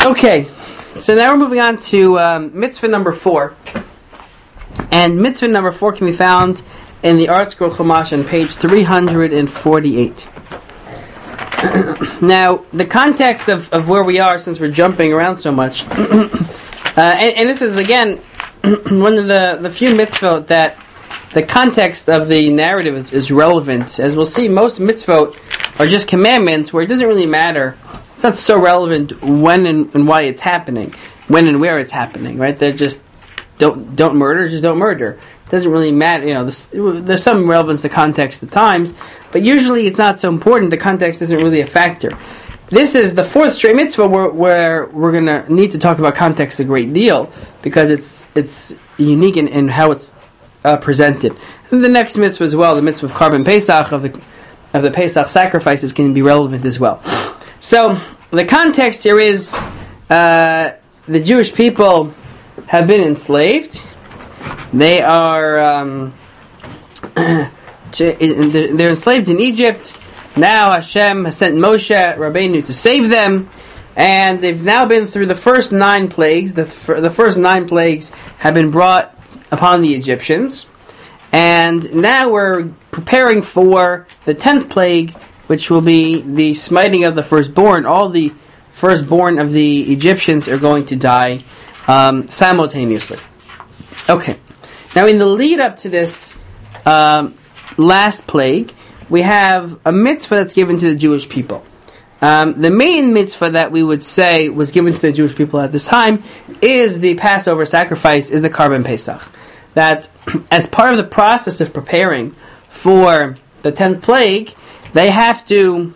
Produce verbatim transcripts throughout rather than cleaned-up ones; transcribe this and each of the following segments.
Okay, so now we're moving on to um, mitzvah number four. And mitzvah number four can be found in the Art Scroll Chumash on page three hundred forty-eight. Now, the context of, of where we are, since we're jumping around so much, uh, and, and this is, again, one of the, the few mitzvot that the context of the narrative is, is relevant. As we'll see, most mitzvot are just commandments where it doesn't really matter. It's not so relevant when and, and why it's happening, when and where it's happening, right? They're just, don't don't murder, just don't murder. It doesn't really matter, you know, this, there's some relevance to context at times, but usually it's not so important. The context isn't really a factor. This is the fourth straight mitzvah where, where we're going to need to talk about context a great deal, because it's it's unique in, in how it's uh, presented. And the next mitzvah as well, the mitzvah of Karban Pesach, of the, of the Pesach sacrifices, can be relevant as well. So, the context here is uh, the Jewish people have been enslaved. They are um, to, they're enslaved in Egypt. Now Hashem has sent Moshe Rabbeinu to save them, and they've now been through the first nine plagues. The, f- the first nine plagues have been brought upon the Egyptians, and now we're preparing for the tenth plague, which will be the smiting of the firstborn. All the firstborn of the Egyptians are going to die um, simultaneously. Okay. Now, in the lead up to this um, last plague, we have a mitzvah that's given to the Jewish people. Um, the main mitzvah that we would say was given to the Jewish people at this time is the Passover sacrifice, is the Karban Pesach. That as part of the process of preparing for the tenth plague, they have to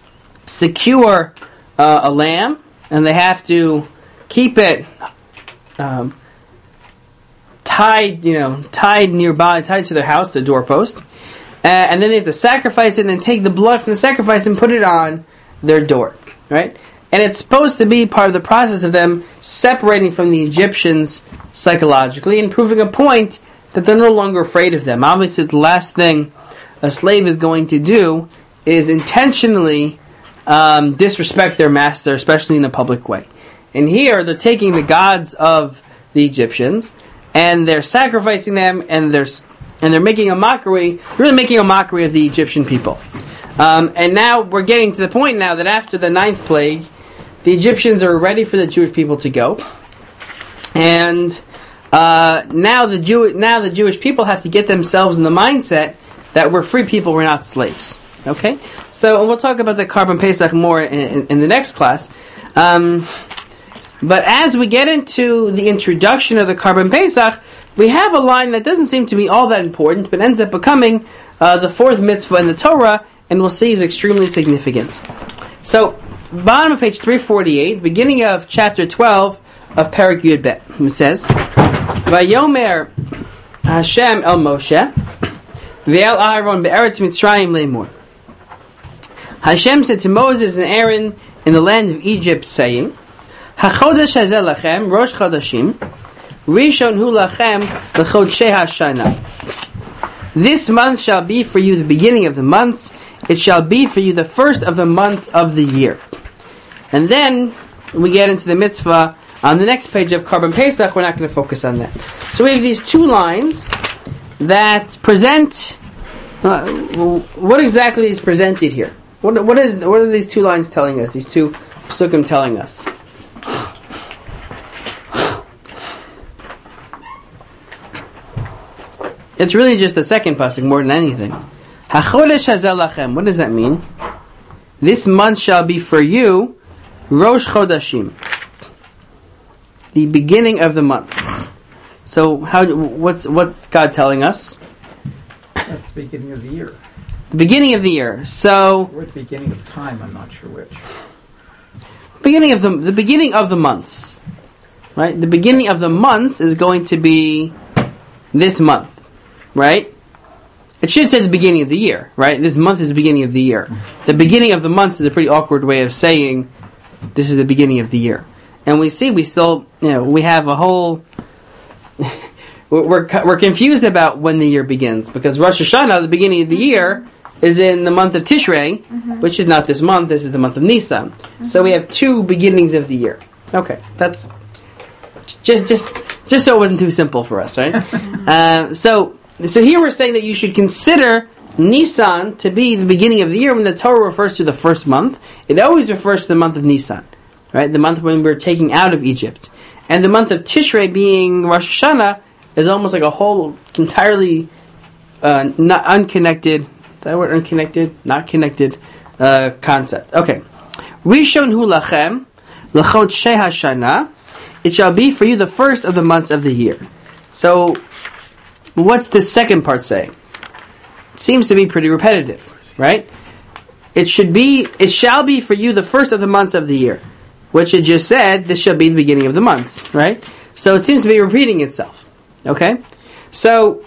secure uh, a lamb, and they have to keep it um, tied, you know, tied nearby, tied to their house, the doorpost, uh, and then they have to sacrifice it and take the blood from the sacrifice and put it on their door, right? And it's supposed to be part of the process of them separating from the Egyptians psychologically and proving a point that they're no longer afraid of them. Obviously, the last thing a slave is going to do is intentionally um, disrespect their master, especially in a public way. And here, they're taking the gods of the Egyptians, and they're sacrificing them, and they're and they're making a mockery, really making a mockery of the Egyptian people. Um, and now we're getting to the point now that after the ninth plague, the Egyptians are ready for the Jewish people to go, and uh, now the Jew now the Jewish people have to get themselves in the mindset that we're free people, we're not slaves. Okay, so we'll talk about the Karban Pesach more in, in, in the next class. Um, but as we get into the introduction of the Karban Pesach, we have a line that doesn't seem to be all that important, but ends up becoming uh, the fourth mitzvah in the Torah, and we'll see is extremely significant. So, bottom of page three forty-eight, beginning of chapter twelve of Perek Yud Bet, it says, Vayomer Hashem el Moshe, Ve'el Aaron be'eretz Mitzrayim le'mor. Hashem said to Moses and Aaron in the land of Egypt, saying, HaChodesh hazeh lachem, Rosh Chodashim, Rishon hu lachem l'chodshei hashana. This month shall be for you the beginning of the months. It shall be for you the first of the months of the year. And then we get into the mitzvah on the next page of Karban Pesach. We're not going to focus on that. So we have these two lines that present uh, what exactly is presented here. What what is what are these two lines telling us? These two psukim telling us. It's really just the second pasuk more than anything. HaChodesh hazeh lachem. What does that mean? This month shall be for you, Rosh Chodashim, the beginning of the months. So, how? What's what's God telling us? That's the beginning of the year. The beginning of the year. So, or the beginning of time. I'm not sure which. Beginning of the the beginning of the months, right? The beginning of the months is going to be this month, right? It should say the beginning of the year, right? This month is the beginning of the year. The beginning of the months is a pretty awkward way of saying this is the beginning of the year. And we see we still, you know, we have a whole. we're we're confused about when the year begins, because Rosh Hashanah, the beginning of the year, is in the month of Tishrei, mm-hmm. which is not this month. This is the month of Nisan. Mm-hmm. So we have two beginnings of the year. Okay, that's just just just so it wasn't too simple for us, right? uh, so so here we're saying that you should consider Nisan to be the beginning of the year. When the Torah refers to the first month, it always refers to the month of Nisan, right? The month when we're taking out of Egypt. And the month of Tishrei being Rosh Hashanah is almost like a whole entirely uh, not unconnected, is that word unconnected? Not connected uh, concept. Okay. Rishon hu lachem, l'chodshei hashana, it shall be for you the first of the months of the year. So, what's the second part saying? It seems to be pretty repetitive, right? It should be, it shall be for you the first of the months of the year. Which it just said, this shall be the beginning of the months, right? So it seems to be repeating itself, okay? So,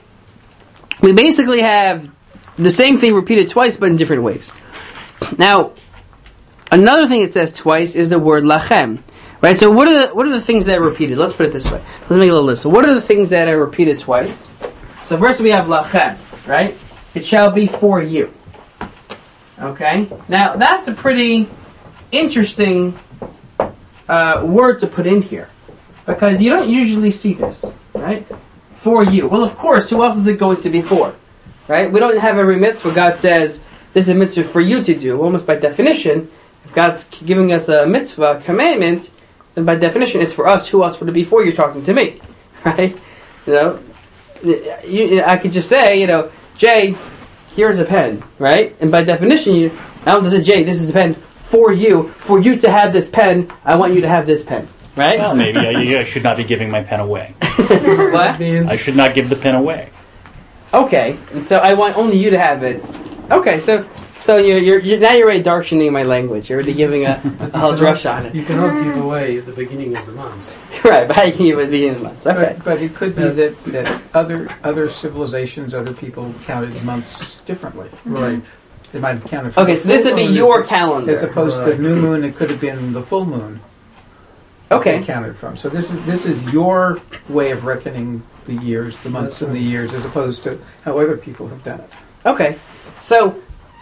we basically have the same thing repeated twice, but in different ways. Now, another thing it says twice is the word lachem, right? So what are the what are the things that are repeated? Let's put it this way. Let's make a little list. So what are the things that are repeated twice? So first we have lachem, right? It shall be for you. Okay? Now, that's a pretty interesting uh, word to put in here. Because you don't usually see this, right? For you. Well, of course, who else is it going to be for? Right? We don't have every mitzvah God says, this is a mitzvah for you to do. Almost by definition, if God's giving us a mitzvah, a commandment, then by definition it's for us. Who else would it be for? You're talking to me. Right? You know? You, I could just say, you know, Jay, here's a pen. Right? And by definition, you, I don't say, Jay, this is a pen for you. For you to have this pen, I want you to have this pen. Right? Well, maybe I, I should not be giving my pen away. What? I should not give the pen away. Okay, and so I want only you to have it. Okay, so so you're you're, you're now you're already darshaning my language. You're already giving a, a haldrash on it. You cannot give away at the beginning of the month. Right, but I can give it at the beginning of the month. Okay. But, but it could be that, that other other civilizations, other people counted months differently. Right. They might have counted. For Okay, the so this full would be moon your as, calendar. as opposed Right. to new moon. It could have been the full moon. They Okay. counted from. So this is this is your way of reckoning the years, the months That's and the right. years, as opposed to how other people have done it. Okay, so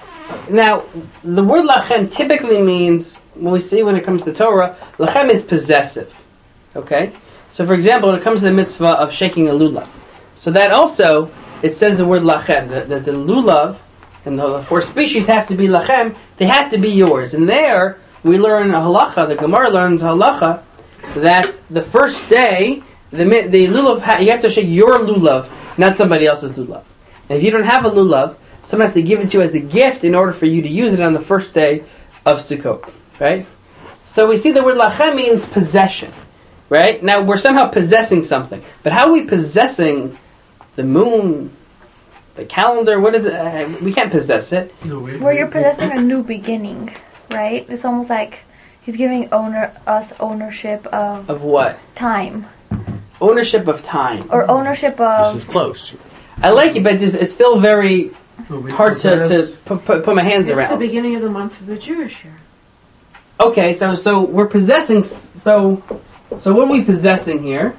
now the word lachem typically means when we see when it comes to Torah, lachem is possessive. Okay, so for example, when it comes to the mitzvah of shaking a lulav, so that also it says the word lachem. The, the, the lulav and the four species have to be lachem. They have to be yours. And there we learn a halacha. The Gemara learns a halacha that the first day the the lulav ha- you have to shake your lulav, not somebody else's lulav. And if you don't have a lulav, someone has to give it to you as a gift in order for you to use it on the first day of Sukkot. Right? So we see the word lachem means possession. Right? Now we're somehow possessing something. But how are we possessing the moon, the calendar? What is it? Uh, we can't possess it. No, we, Where you're we- possessing a new beginning, right? It's almost like he's giving owner us ownership of Of what? time Ownership of time. or ownership This of is close. I like it, but it's, it's still very no, we hard to, to possess- put, put, put my hands It's the around. beginning of the month of the Jewish year. Okay, so so we're possessing. s- So so what are we possessing here?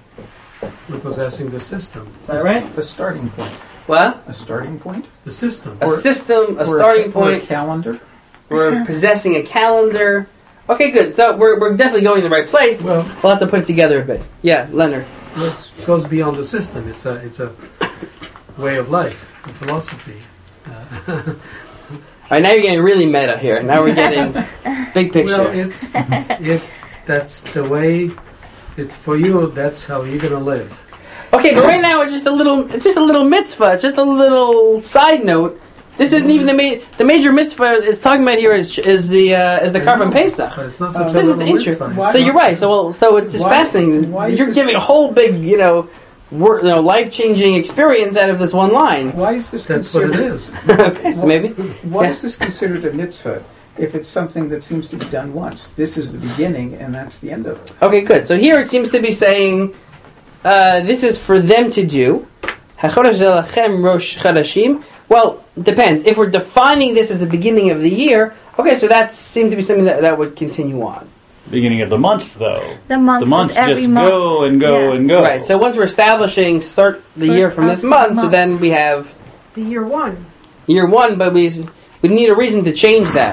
we're possessing the system. Is that right? A starting point. What? A starting point. The system. A Or- system, a Or starting or a point. calendar. We're possessing a calendar. Okay, good. So we're we're definitely going in the right place. Well, We'll have to put it together a bit. Yeah, Leonard. it goes beyond the system. It's a it's a way of life, a philosophy. Uh, All right, now you're getting really meta here. Now we're getting big picture. well, it's it. That's the way. It's for you. That's how you're gonna live. Okay, but right now it's just a little, it's just a little mitzvah. It's just a little side note. This isn't even the ma- the major mitzvah it's talking about here is is the uh, is the I Karban know, Pesach. But it's not Uh, such This a is little the intro. mitzvah. Why- So you're right. So well, so it's just Why- fascinating. why is You're this- giving a whole big, you know, wor- you know, life changing experience out of this one line. Why is this That's what considered? it is. Okay, so maybe. Why Yeah. is this considered a mitzvah if it's something that seems to be done once? This is the beginning, and that's the end of it. Okay, good. So here it seems to be saying uh, this is for them to do. HaChodesh Zelachem Rosh Chadashim. Well, depends. If we're defining this as the beginning of the year, okay, so that seems to be something that, that would continue on. Beginning of the months, though. the month. The months every just month. go and go Yeah. and go. Right. So once we're establishing start the First year from of this the month, so month. then we have The year one. year one, but we we need a reason to change that.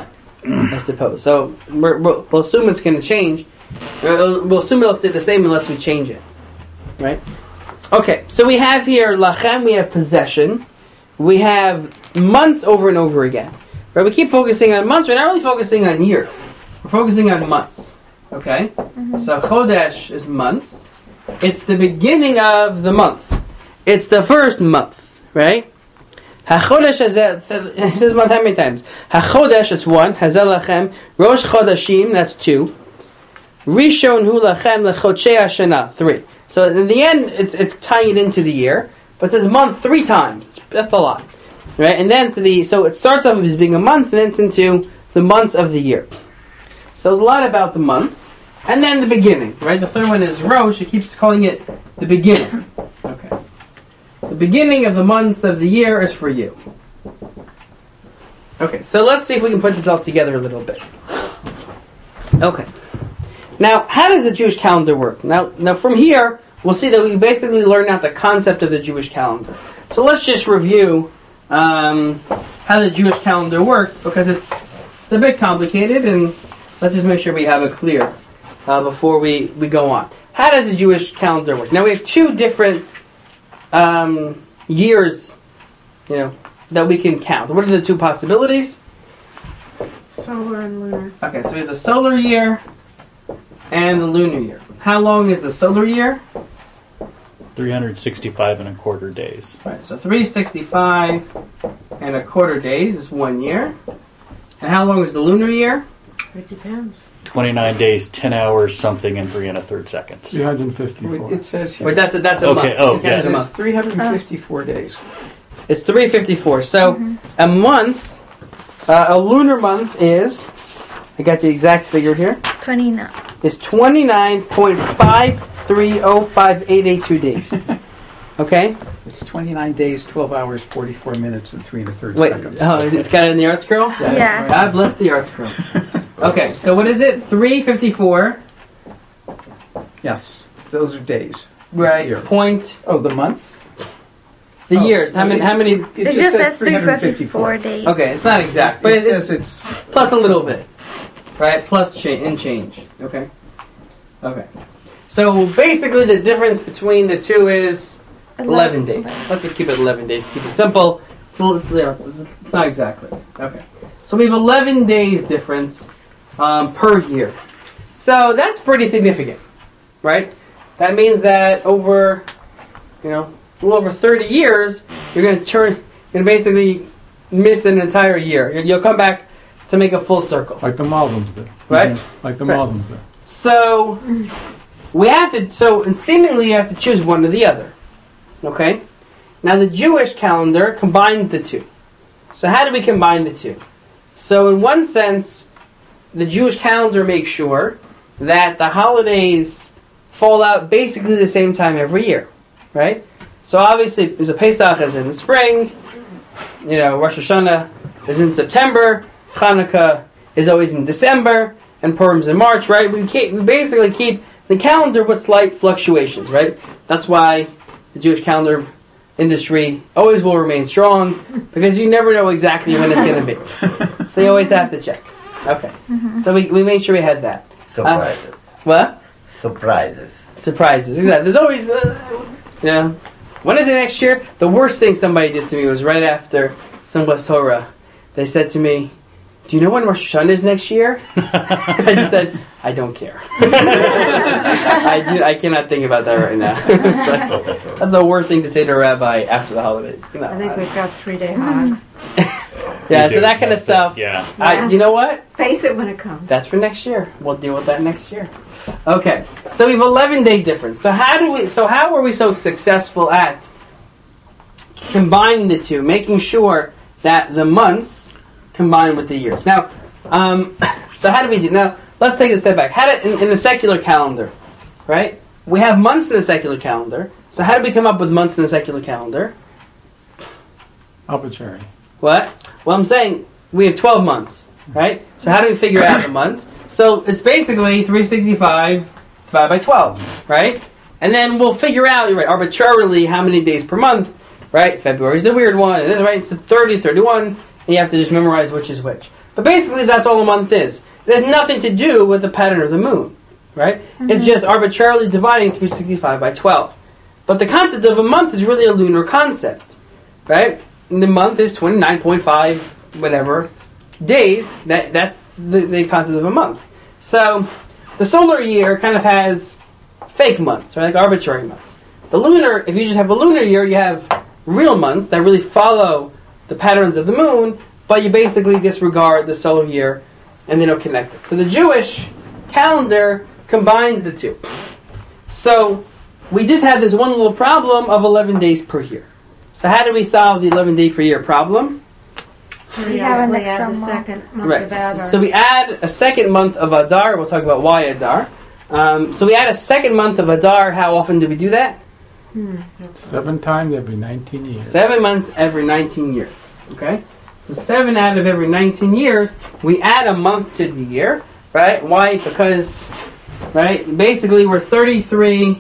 I suppose. So we're, we'll, we'll assume it's going to change. We'll, we'll assume it'll stay the same unless we change it. Right? Okay, so we have here lachem, we have possession. We have months over and over again. Right? We keep focusing on months. We're not really focusing on years. We're focusing on months. Okay? Mm-hmm. So chodesh is months. It's the beginning of the month. It's the first month. Right? HaChodesh hazeh, it says month how many times? HaChodesh, it's one. Hazeh lachem. Rosh Chodashim, that's two. Rishon hu lachem lechodshei hashana, three. So in the end, it's it's tying it into the year. But it says month three times. It's, that's a lot. Right? And then to the, so it starts off as being a month, and then it's into the months of the year. So there's a lot about the months. And then the beginning. Right? The third one is Rosh. It keeps calling it the beginning. Okay. The beginning of the months of the year is for you. Okay, so let's see if we can put this all together a little bit. Okay. Now, how does the Jewish calendar work? Now, now from here, we'll see that we basically learn out the concept of the Jewish calendar. So let's just review um, how the Jewish calendar works, because it's, it's a bit complicated, and let's just make sure we have it clear uh, before we, we go on. How does the Jewish calendar work? Now, we have two different Um, years, you know, that we can count. What are the two possibilities? Solar and lunar. Okay, so we have the solar year and the lunar year. How long is the solar year? three hundred sixty-five and a quarter days. Right, so three hundred sixty-five and a quarter days is one year. And how long is the lunar year? It depends. twenty-nine days, ten hours, something, and three and a third seconds. three hundred fifty-four. It says here. Wait, that's a, that's a Okay, month. oh, It yeah. says a It's month. three hundred fifty-four days. It's three hundred fifty-four. So Mhm. a month, uh, a lunar month is, I got the exact figure here, twenty-nine. is twenty-nine point five three zero five eight eight two days. Okay? It's twenty-nine days, twelve hours, forty-four minutes, and three and a third Wait, seconds. oh, it's got it in the Arts Scroll? Yeah. God bless the Arts Scroll. Okay, so what is it? three hundred fifty-four, Yes, those are days. right, Year. point, Oh, the month? the Oh, years. How many, how many, It, It just says three hundred fifty-four days. okay, it's not exact, but It it, says it's it's plus a little bit, right, plus cha- and change, okay? Okay. So basically the difference between the two is eleven days. Let's just keep it eleven days. Keep it simple. It's, a, it's, it's, it's not exactly. Okay. So we have eleven days difference um, per year. So that's pretty significant, right? That means that over, you know, a little over thirty years, you're going to turn, you're going to basically miss an entire year. You- You'll come back to make a full circle, Like the Muslims do. right? Like the Right. Muslims do. So we have to. So and seemingly, you have to choose one or the other. Okay. Now the Jewish calendar combines the two. So how do we combine the two? So in one sense, the Jewish calendar makes sure that the holidays fall out basically the same time every year, right? So obviously, there's a Pesach is in the spring. You know, Rosh Hashanah is in September. Hanukkah is always in December, and Purim's in March, right? We, keep, we basically keep the calendar with slight fluctuations, right? That's why the Jewish calendar industry always will remain strong, because you never know exactly when it's going to be. So you always have to check. Okay. So we, we made sure we had that. Surprises. What? Surprises. Surprises. Exactly. There's always, uh, you know, when is it next year? The worst thing somebody did to me was right after Simchas Torah. They said to me, "Do you know when Rosh Hashanah is next year?" I just said, "I don't care." I do. I cannot think about that right now. Like, that's the worst thing to say to a rabbi after the holidays. No, I think I- we've got three day hogs. yeah. We So do. that kind of That's it. stuff. Yeah. I, you know what? Face it when it comes. That's for next year. We'll deal with that next year. Okay. So we have eleven day difference. So how do we? So how were we so successful at combining the two, making sure that the months combine with the years? Now, um, so how do we do? Now, let's take a step back. How do in, in the secular calendar, right? We have months in the secular calendar. So how did we come up with months in the secular calendar? Arbitrary. What? Well, I'm saying we have twelve months, right? So how do we figure out the months? So it's basically three hundred sixty-five divided by twelve, right? And then we'll figure out, right, arbitrarily how many days per month, right? February's the weird one, and this, right? It's the thirty, thirty-one, and you have to just memorize which is which. But basically, that's all a month is. It has nothing to do with the pattern of the moon, right? Mm-hmm. It's just arbitrarily dividing three hundred sixty-five by twelve. But the concept of a month is really a lunar concept, right? And the month is twenty-nine point five, whatever, days. That That's the, the concept of a month. So the solar year kind of has fake months, right? Like arbitrary months. The lunar, if you just have a lunar year, you have real months that really follow the patterns of the moon, but you basically disregard the solar year and they don't connect it. So the Jewish calendar combines the two. So we just have this one little problem of eleven days per year. So how do we solve the eleven day per year problem? We have an Periodically extra add the month. second month Right. of Adar. So we add a second month of Adar. We'll talk about why Adar. Um, so we add a second month of Adar. How often do we do that? Hmm. Seven times every nineteen years. Seven months every nineteen years. Okay? So seven out of every nineteen years, we add a month to the year. Right? Why? Because, right, basically we're thirty-three.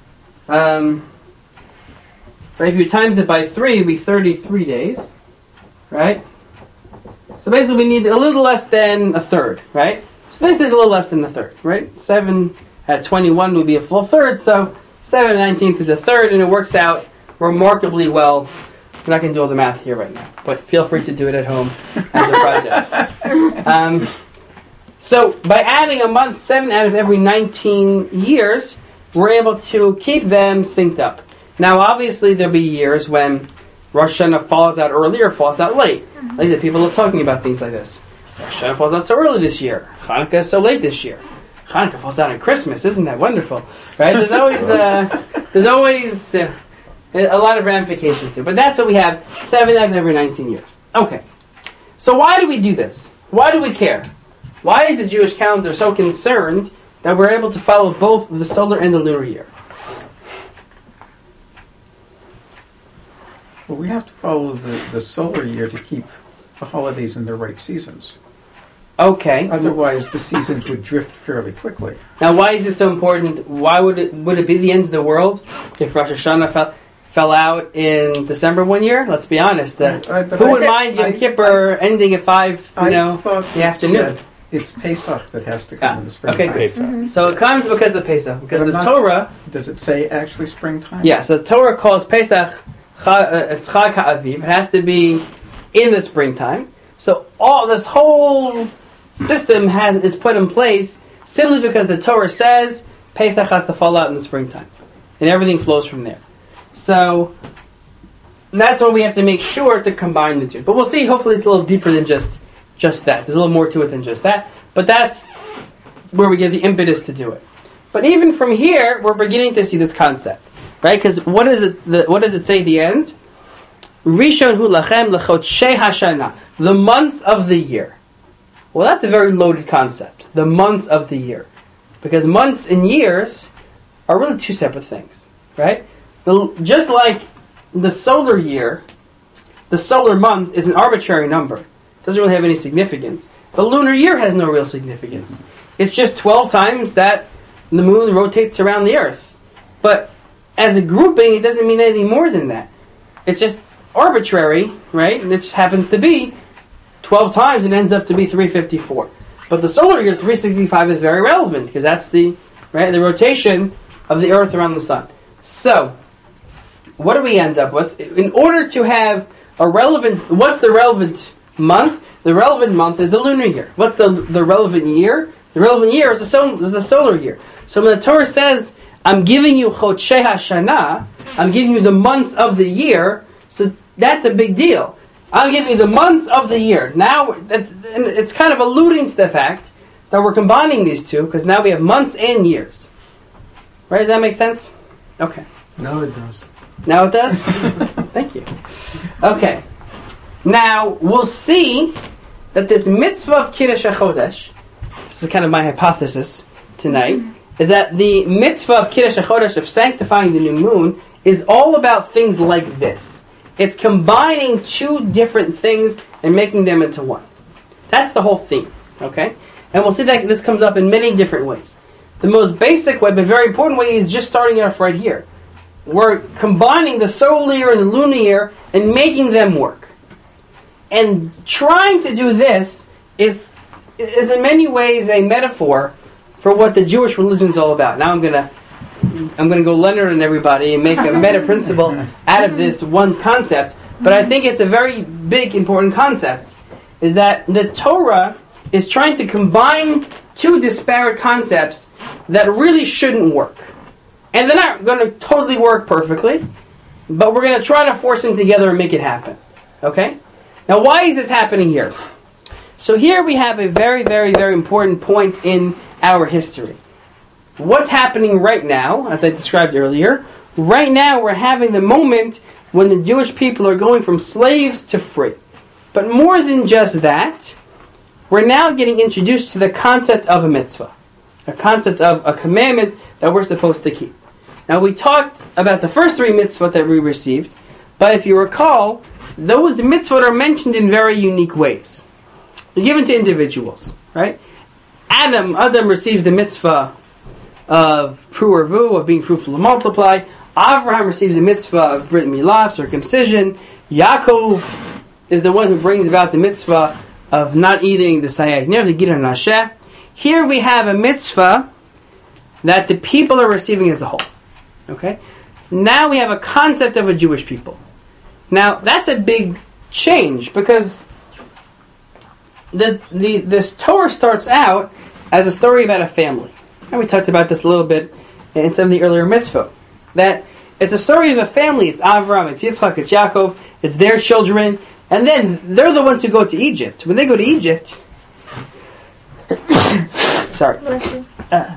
Um, right, if you times it by three, it'd be thirty-three days. Right? So basically we need a little less than a third. Right? So this is a little less than a third. Right? seven at twenty-one would be a full third. So seven at nineteenth is a third, and it works out remarkably well. I'm not going to do all the math here right now, but feel free to do it at home as a project. um, so by adding a month, seven out of every nineteen years, we're able to keep them synced up. Now, obviously, there'll be years when Rosh Hashanah falls out early or falls out late. Like I said, people are talking about things like this. Rosh Hashanah falls out so early this year. Hanukkah is so late this year. Hanukkah falls out on Christmas. Isn't that wonderful? Right? There's always, uh, there's always uh, a lot of ramifications to it. But that's what we have, seven out of every nineteen years. Okay. So why do we do this? Why do we care? Why is the Jewish calendar so concerned that we're able to follow both the solar and the lunar year? Well, we have to follow the, the solar year to keep the holidays in their right seasons. Okay. Otherwise, the seasons would drift fairly quickly. Now, why is it so important? Why would it would it be the end of the world if Rosh Hashanah fell, fell out in December one year? Let's be honest. Uh, I- I- but who I- would mind Yom I- Kippur ending at five? You I know, thought the afternoon. that it's Pesach that has to come Ah, in the spring. okay, great. Pesach. So it comes because of Pesach, because But the I'm not- Torah. Does it say actually springtime? Yeah, so the Torah calls Pesach Cha- uh, it's Chag HaAviv. It has to be in the springtime. So all this whole system has is put in place simply because the Torah says Pesach has to fall out in the springtime, and everything flows from there. So that's why we have to make sure to combine the two. But we'll see. Hopefully, it's a little deeper than just just that. There's a little more to it than just that. But that's where we get the impetus to do it. But even from here, we're beginning to see this concept, right? Because what is it? The, what does it say at the end? Rishon hu lachem lechotshei hashana, the months of the year. Well, that's a very loaded concept. The months of the year, because months and years are really two separate things, right? The, just like the solar year, the solar month is an arbitrary number. It doesn't really have any significance. The lunar year has no real significance. It's just twelve times that the moon rotates around the Earth. But as a grouping, it doesn't mean anything more than that. It's just arbitrary, right? And it just happens to be twelve times, it ends up to be three hundred fifty-four. But the solar year, three hundred sixty-five, is very relevant because that's the right the rotation of the Earth around the Sun. So, what do we end up with? In order to have a relevant, what's the relevant month? The relevant month is the lunar year. What's the the relevant year? The relevant year is the, sol- is the solar year. So when the Torah says, I'm giving you Chodshei HaShana, I'm giving you the months of the year, so that's a big deal. I'm giving you the months of the year. Now, it's kind of alluding to the fact that we're combining these two, because now we have months and years. Right? Does that make sense? Okay. No, it does. Now it does? Thank you. Okay. Now, we'll see that this mitzvah of Kiddush HaChodesh, this is kind of my hypothesis tonight, is that the mitzvah of Kiddush HaChodesh, of sanctifying the new moon, is all about things like this. It's combining two different things and making them into one. That's the whole theme, okay? And we'll see that this comes up in many different ways. The most basic way, but very important way, is just starting off right here. We're combining the solar year and the lunar year and making them work. And trying to do this is is in many ways a metaphor for what the Jewish religion is all about. Now I'm gonna I'm gonna go Leonard and everybody and make a meta principle out of this one concept. But I think it's a very big, important concept. Is that the Torah is trying to combine two disparate concepts that really shouldn't work. And they're not going to totally work perfectly, but we're going to try to force them together and make it happen. Okay? Now, why is this happening here? So here we have a very, very, very important point in our history. What's happening right now, as I described earlier, right now we're having the moment when the Jewish people are going from slaves to free. But more than just that, we're now getting introduced to the concept of a mitzvah. A concept of a commandment that we're supposed to keep. Now we talked about the first three mitzvot that we received, but if you recall, those mitzvot are mentioned in very unique ways. They're given to individuals, right? Adam, Adam receives the mitzvah of pru'ervu, of being fruitful and multiply. Avraham receives the mitzvah of brit milah, circumcision. Yaakov is the one who brings about the mitzvah of not eating the sayat ner, the gidar nasheh. Here we have a mitzvah that the people are receiving as a whole. Okay? Now we have a concept of a Jewish people. Now that's a big change because the the this Torah starts out as a story about a family. And we talked about this a little bit in some of the earlier mitzvot. That it's a story of a family. It's Avram, it's Yitzchak, it's Yaakov, it's their children, and then they're the ones who go to Egypt. When they go to Egypt, sorry. Uh,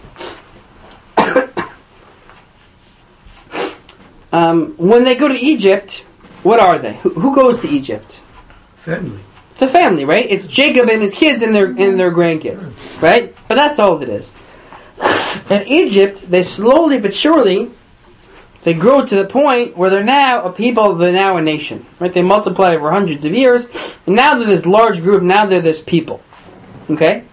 um, when they go to Egypt, what are they? Who, who goes to Egypt? Family. It's a family, right? It's Jacob and his kids and their and their grandkids, right? But that's all it is. In Egypt, they slowly but surely, they grow to the point where they're now a people, they're now a nation. Right? They multiply over hundreds of years, and now they're this large group, now they're this people. Okay?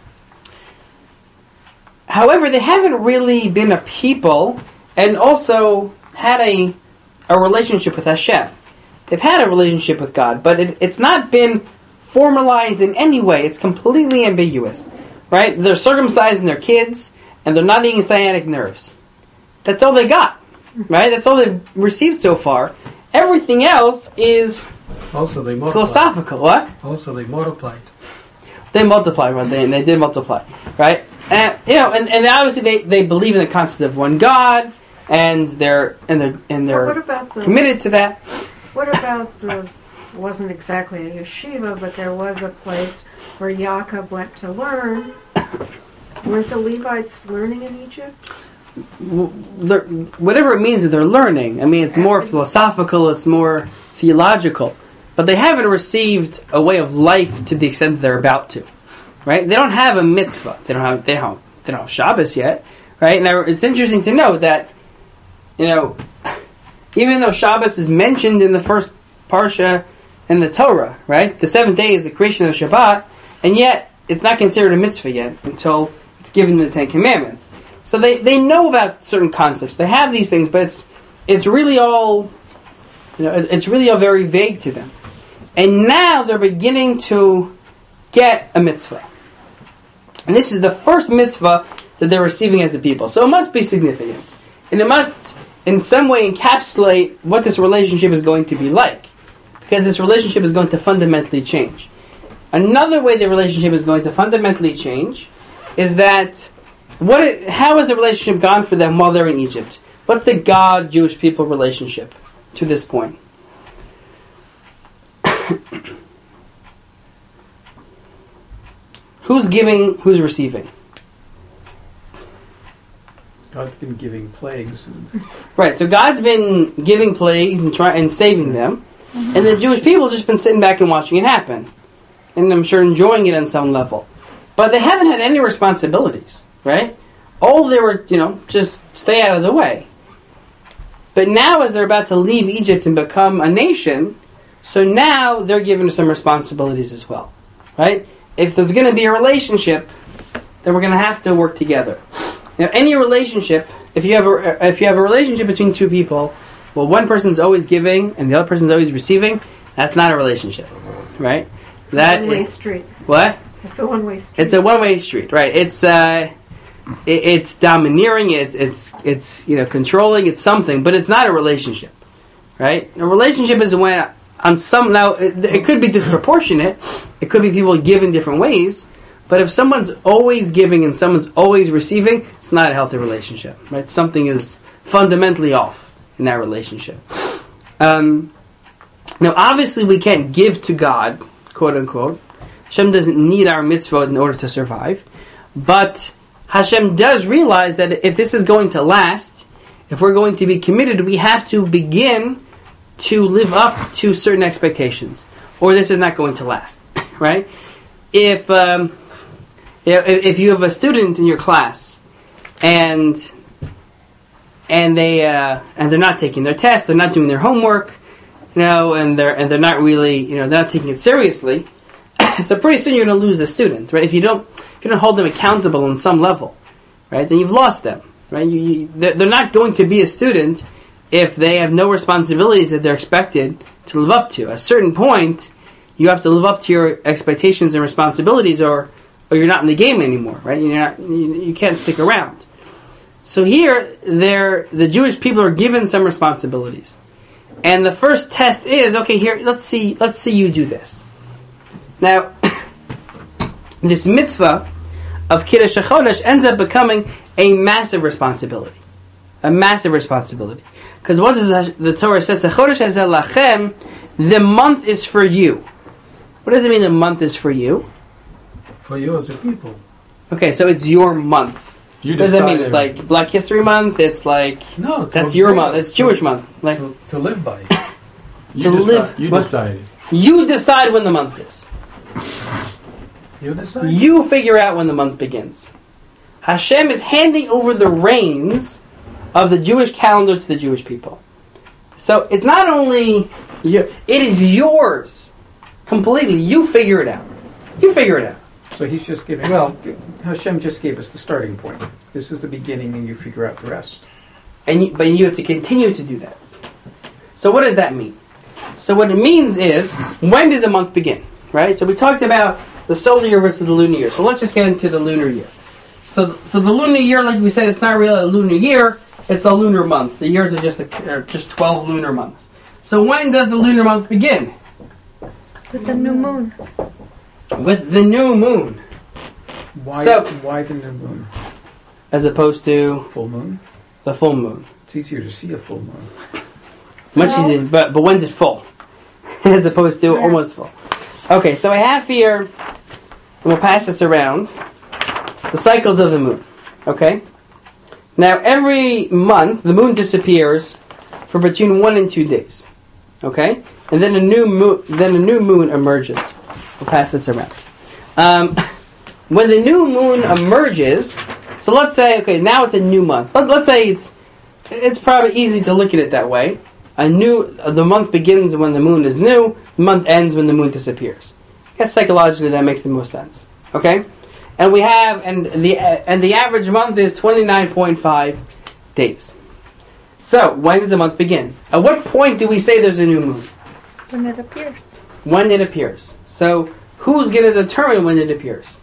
However, they haven't really been a people, and also had a, a relationship with Hashem. They've had a relationship with God, but it, it's not been formalized in any way. It's completely ambiguous. Right? They're circumcising their kids, and they're not eating sciatic nerves. That's all they got. Right? That's all they've received so far. Everything else is Also, they multiplied. philosophical. What? Also, they multiplied. They multiply, right? They, they did multiply. Right? And you know, and, and obviously they, they believe in the concept of one God, and they're and they're and they're Well, what about the- committed to that. What about the, wasn't exactly a yeshiva, but there was a place where Yaakov went to learn. Weren't the Levites learning in Egypt? They're, whatever it means that they're learning. I mean, it's more philosophical, it's more theological. But they haven't received a way of life to the extent that they're about to. Right? They don't have a mitzvah. They don't have they don't they don't have Shabbos yet. Right? Now it's interesting to note that, you know, even though Shabbos is mentioned in the first parsha in the Torah, right? The seventh day is the creation of Shabbat, and yet it's not considered a mitzvah yet until it's given the Ten Commandments. So they, they know about certain concepts. They have these things, but it's it's really all, you know, it's really all very vague to them. And now they're beginning to get a mitzvah. And this is the first mitzvah that they're receiving as a people. So it must be significant. And it must, in some way, encapsulate what this relationship is going to be like. Because this relationship is going to fundamentally change. Another way the relationship is going to fundamentally change is that what it, how has the relationship gone for them while they're in Egypt? What's the God-Jewish people relationship to this point? Who's giving, who's receiving? God's been giving plagues. Right, so God's been giving plagues and try, and saving them, mm-hmm. and the Jewish people have just been sitting back and watching it happen. And I'm sure enjoying it on some level. But they haven't had any responsibilities, right? All they were, you know, just stay out of the way. But now as they're about to leave Egypt and become a nation, so now they're given some responsibilities as well, right? If there's going to be a relationship, then we're going to have to work together. Now, any relationship, if you have a if you have a relationship between two people, well, one person's always giving and the other person's always receiving. That's not a relationship, right? That one-way is street. what? It's a one-way street. It's a one-way street, right? It's uh, it, it's domineering. It's it's it's you know controlling. It's something, but it's not a relationship, right? A relationship is when on some now it, it could be disproportionate. It could be people give in different ways. But if someone's always giving and someone's always receiving, it's not a healthy relationship, right? Something is fundamentally off in that relationship. Um, now, obviously, we can't give to God, quote unquote. Hashem doesn't need our mitzvot in order to survive. But Hashem does realize that if this is going to last, if we're going to be committed, we have to begin to live up to certain expectations, or this is not going to last, right? If um, if you have a student in your class and and they uh, and they're not taking their test, they're not doing their homework, you know, and they're and they're not really, you know, they're not taking it seriously. So pretty soon you're going to lose the student, right? If you don't, if you don't hold them accountable on some level, right? Then you've lost them, right? You, you, they're, they're not going to be a student if they have no responsibilities that they're expected to live up to. At a certain point, you have to live up to your expectations and responsibilities, or or you're not in the game anymore, right? You're not, you, you can't stick around. So here, they're, the Jewish people are given some responsibilities, and the first test is, okay, here, let's see, let's see you do this. Now, this mitzvah of Kiddush HaChodesh ends up becoming a massive responsibility, a massive responsibility, because what does the Torah says? HaChodesh Hazeh Lachem, the month is for you. What does it mean the month is for you? For you as a people. Okay, so it's your month. You what does that mean? decided- It's like Black History Month? It's like... No, to That's your observe, month. It's Jewish month. Like To, to live by. You to deci- live- You what? decided. You decide when the month is. You decide. You figure out when the month begins. Hashem is handing over the reins of the Jewish calendar to the Jewish people. So it's not only... Your, it is yours. Completely. You figure it out. You figure it out. So he's just giving, Well- Hashem just gave us the starting point. This is the beginning and you figure out the rest. And you, but you have to continue to do that. So what does that mean? So what it means is, when does a month begin? Right? So we talked about the solar year versus the lunar year. So let's just get into the lunar year. So, so the lunar year, like we said, it's not really a lunar year. It's a lunar month. The years are just a, are just twelve lunar months. So when does the lunar month begin? With the new moon. With the new moon, Why, So- why the new moon? as opposed to Full moon? the full moon. It's easier to see a full moon. Much No. easier, but but when's it full? As opposed to Yeah. almost full. Okay, so I have here, and we'll pass this around, the cycles of the moon. Okay? Now, every month, the moon disappears for between one and two days. Okay? And then a new moon, then a new moon emerges. We'll pass this around. Um, when the new moon emerges, so let's say, okay, now it's a new month. Let, let's say it's it's probably easy to look at it that way. A new uh, the month begins when the moon is new. The month ends when the moon disappears. I guess psychologically that makes the most sense. Okay, and we have and the uh, and the average month is twenty-nine point five days. So when does the month begin? At what point do we say there's a new moon? When it appears. When it appears. So who's going to determine when it appears?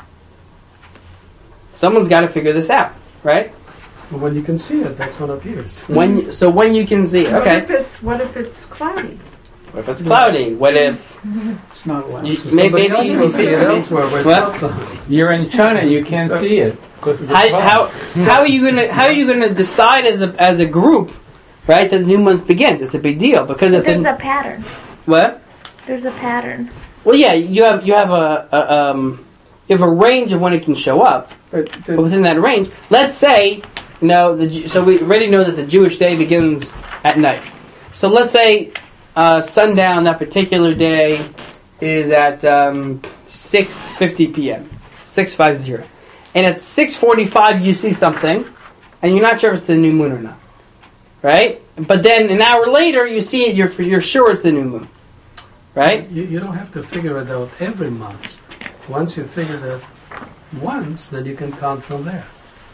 Someone's got to figure this out, right? Well, when you can see it, that's when it appears. When so when you can see it. What Okay. if it's what if it's cloudy? What if it's cloudy? What if It's not allowed. you, So maybe, somebody maybe else you will can see see it it? elsewhere where it's What? not cloudy. You're in China. You can't So- see it because of the How, clouds. how how are you gonna how are you gonna decide as a as a group, right? That the new month begins. It's a big deal because if There's the, a pattern. what? There's a pattern. Well, yeah, you have you have a, a um you have a range of when it can show up, But but the, within that range, let's say you know the Ju- so we already know that the Jewish day begins at night. So let's say uh, sundown that particular day is at um, six fifty p.m. six fifty, and at six forty-five you see something, and you're not sure if it's the new moon or not, right? But then an hour later you see it, you're you're sure it's the new moon, right? You, you don't have to figure it out every month. Once you figure it out once, then you can count from there.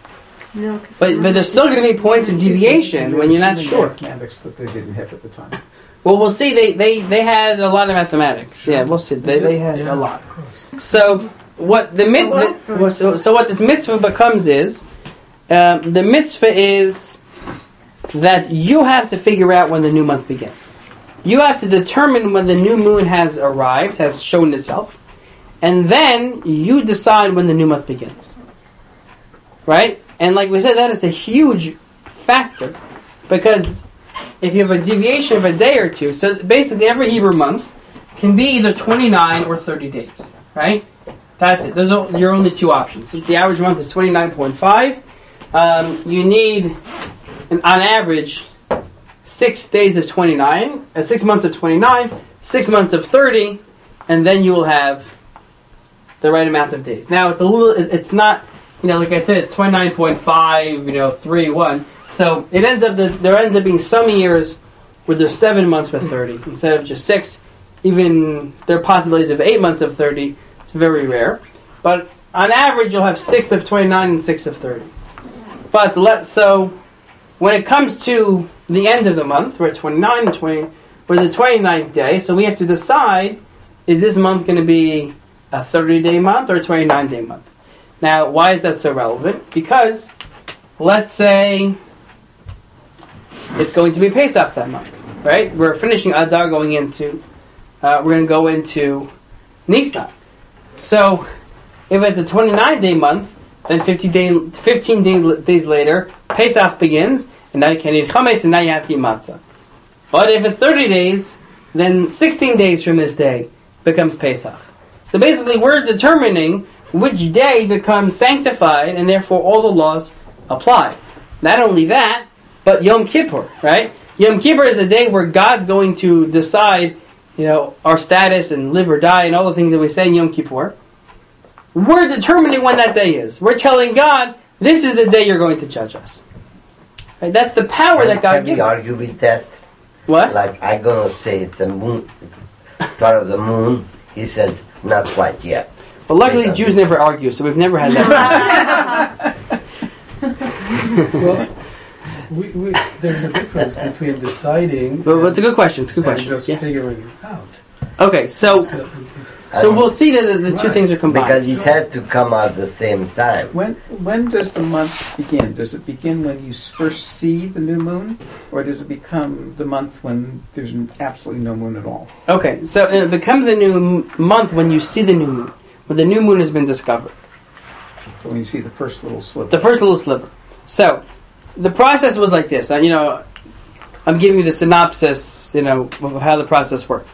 No, 'cause But but there's still going to be points of deviation when you're not sure. Mathematics that they didn't have at the time. Well, we'll see. They they, they had a lot of mathematics. Yeah, we'll see. They they had Yeah, a lot. Of course. So what the, mit- the well, so, so what this mitzvah becomes is um, the mitzvah is that you have to figure out when the new month begins. You have to determine when the new moon has arrived, has shown itself, and then you decide when the new month begins. Right? And like we said, that is a huge factor because if you have a deviation of a day or two, so basically every Hebrew month can be either twenty-nine or thirty days. Right? That's it. Those are your only two options. Since the average month is twenty-nine point five, um, you need, an, on average, six days of twenty-nine, uh, six months of twenty-nine, six months of thirty, and then you will have the right amount of days. Now, it's a little, it, it's not, you know, like I said, it's twenty-nine point five, you know, three, one. So it ends up that there ends up being some years where there's seven months with thirty instead of just six. Even there are possibilities of eight months of thirty. It's very rare, but on average, you'll have six of twenty-nine and six of thirty. But let so when it comes to the end of the month, we're at twenty-nine and twenty. We're the twenty-ninth day, so we have to decide: is this month going to be a thirty-day month or a twenty-nine-day month? Now, why is that so relevant? Because let's say it's going to be Pesach that month, right? We're finishing Adar, going into uh, we're going to go into Nisan. So, if it's a twenty-nine day month, then fifty day, fifteen day, days later, Pesach begins, and now you can eat chametz, and now you have to eat matzah. But if it's thirty days, then sixteen days from this day becomes Pesach. So basically, we're determining which day becomes sanctified, and therefore all the laws apply. Not only that, but Yom Kippur, right? Yom Kippur is a day where God's going to decide, you know, our status and live or die and all the things that we say in Yom Kippur. We're determining when that day is. We're telling God, this is the day you're going to judge us. Right? That's the power that God Can gives we us. argue with that? What? Like, I'm going to say it's the moon, start of the moon. He said, not quite yet. Well, luckily Jews never argue, so we've never had that. Well, we, we, there's a difference between deciding Well, and, it's a good question. It's a good and question. just Yeah. figuring it out. Okay, so So, so we'll see that the, the two Right. things are combined. Because it has to come out at the same time. When when does the month begin? Does it begin when you first see the new moon, or does it become the month when there's absolutely no moon at all? Okay, so it becomes a new m- month when you see the new moon, when the new moon has been discovered. So when you see the first little sliver. The first little sliver. So, the process was like this. Uh, you know, I'm giving you the synopsis, you know, of how the process worked.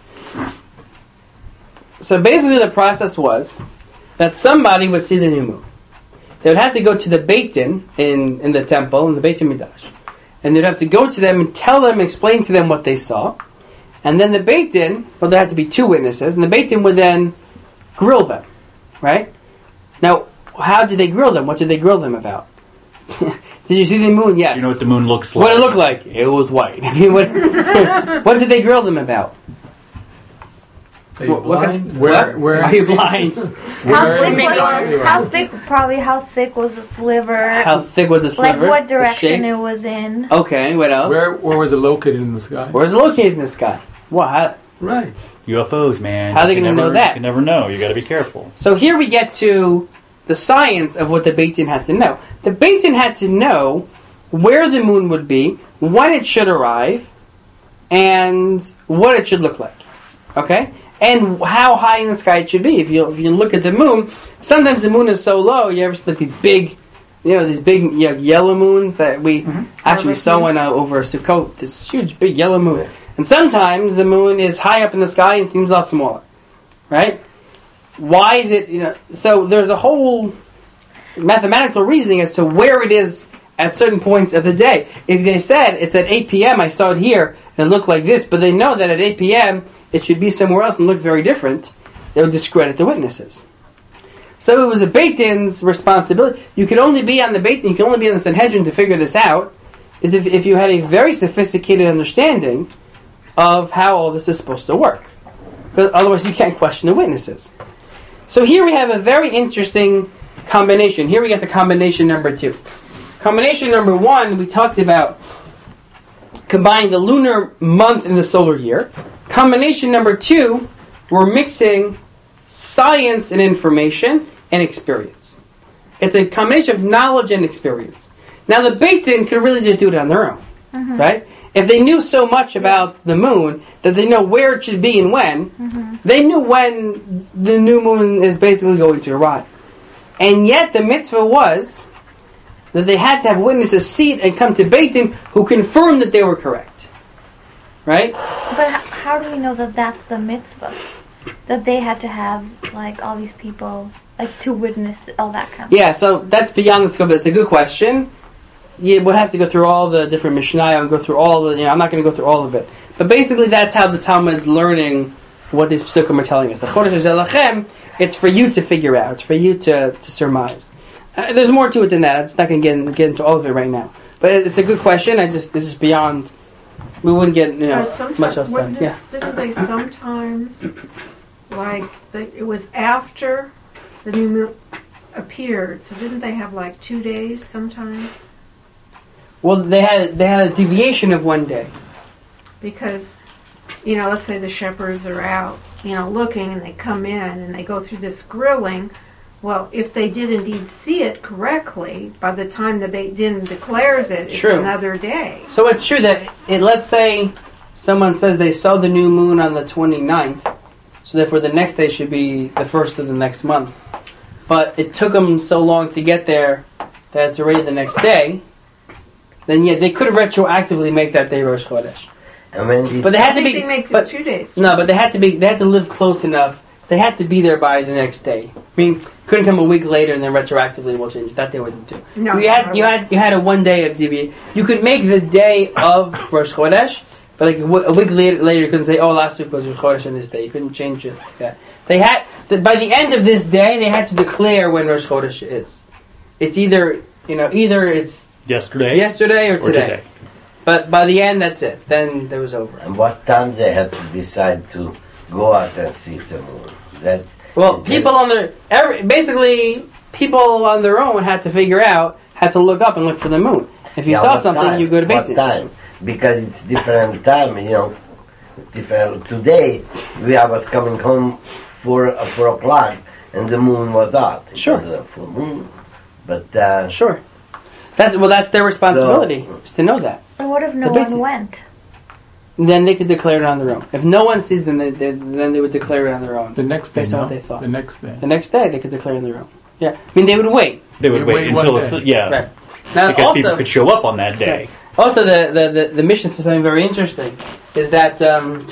So basically the process was that somebody would see the new moon. They would have to go to the Beit Din in, in the temple, in the Beit Midrash. And they'd have to go to them and tell them, explain to them what they saw. And then the Beit Din, well, there had to be two witnesses, and the Beit Din would then grill them, right? Now, how did they grill them? What did they grill them about? Did you see the moon? Yes. You know what the moon looks like? What did it look like? It was white. I mean, what, what did they grill them about? are you What- what blind? kind- Where- what? where- Are you blind? How Where thick, exactly was, were how you? thick, probably how thick was the sliver? How thick was the like sliver? what The direction shape? it was in? Okay, what else? Where, where was it located in the sky? Where's it located in the sky? What? How, Right. U F Os, man. How are they You gonna never- know that? You never know. You got to be careful. So here we get to the science of what the Beit Din had to know. The Beit Din had to know where the moon would be, when it should arrive, and what it should look like. Okay? And how high in the sky it should be. If you if you look at the moon, sometimes the moon is so low, you ever see like these big, you know, these big you know, yellow moons that we Mhm. actually saw one uh, over Sukkot, this huge big yellow moon. And sometimes the moon is high up in the sky and seems a lot smaller. Right? Why is it, you know, so there's a whole mathematical reasoning as to where it is at certain points of the day. If they said it's at eight p.m., I saw it here, and it looked like this, but they know that at eight p.m. it should be somewhere else and look very different, they would discredit the witnesses. So it was the Beit Din's responsibility. You could only be on the Beit Din, you can only be on the Sanhedrin to figure this out, is if, if you had a very sophisticated understanding of how all this is supposed to work. Because otherwise you can't question the witnesses. So here we have a very interesting combination. Here we get the combination number two. Combination number one, we talked about combining the lunar month and the solar year. Combination number two, we're mixing science and information and experience. It's a combination of knowledge and experience. Now the Beit Din could really just do it on their own, Mm-hmm. right? If they knew so much about the moon that they know where it should be and when, Mm-hmm. they knew when the new moon is basically going to arrive. And yet the mitzvah was that they had to have witnesses see it and come to Beit Din who confirmed that they were correct. Right? But h- how do we know that that's the mitzvah? That they had to have, like, all these people, like, to witness all that kind of Yeah, so that's beyond the scope. It's a good question. Yeah, we'll have to go through all the different Mishnayos and go through all the, you know, I'm not going to go through all of it. But basically that's how the Talmud's learning what these Pesukim are telling us. The Chodesh Zelachem, it's for you to figure out. It's for you to, to surmise. Uh, there's more to it than that. I'm just not going to get, get into all of it right now. But it's a good question. I just, this is beyond, we wouldn't get, you know, But sometimes- much else done. wouldn't Yeah. it- Didn't they sometimes, like, they, it was after the new moon appeared, so didn't they have like two days sometimes? Well, they had they had a deviation of one day. Because, you know, let's say the shepherds are out, you know, looking, and they come in and they go through this grilling. Well, if they did indeed see it correctly, by the time the Beit Din declares it, it's True. another day. So it's true that, it, let's say someone says they saw the new moon on the twenty-ninth, so therefore the next day should be the first of the next month. But it took them so long to get there that it's already the next day, then yeah, they could retroactively make that day Rosh Chodesh. And when did But they I had to think be, they make it but, two days. no, but they had to be, they had to live close enough. They had to be there by the next day. I mean, couldn't come a week later and then retroactively we'll change it. That they wouldn't do. No, you had you had you had a one day of deviation. You could make the day of Rosh Chodesh, but like a w- a week later, later you couldn't say, "Oh, last week was Rosh Chodesh on this day." You couldn't change it like that. They had the, by the end of this day, they had to declare when Rosh Chodesh is. It's either you know either it's Yesterday yesterday or or today. today. But by the end, that's it. Then it was over. and what time they had to decide to go out and see the moon? That Well, is people on their every, basically people on their own had to figure out, had to look up and look for the moon. If you Yeah, saw what something, time? you go to What Beit Din. time? Because it's different time, you know. Different. Today, we I was coming home four uh, four o'clock, and the moon was out. It Sure. was a full moon, but uh, Sure. That's well. That's their responsibility is to know that. And what if no The Beit one Din. went? Then they could declare it on their own. If no one sees them, they, they, then they would declare it on their own. The next day, Based on no? what they thought. The next day. The next day, they could declare on their own. Yeah, I mean they would wait. They would You wait, wait until one the, day. yeah, Right. Now because people also, could show up on that day. also the, the, the, the mission says something very interesting. Is that um,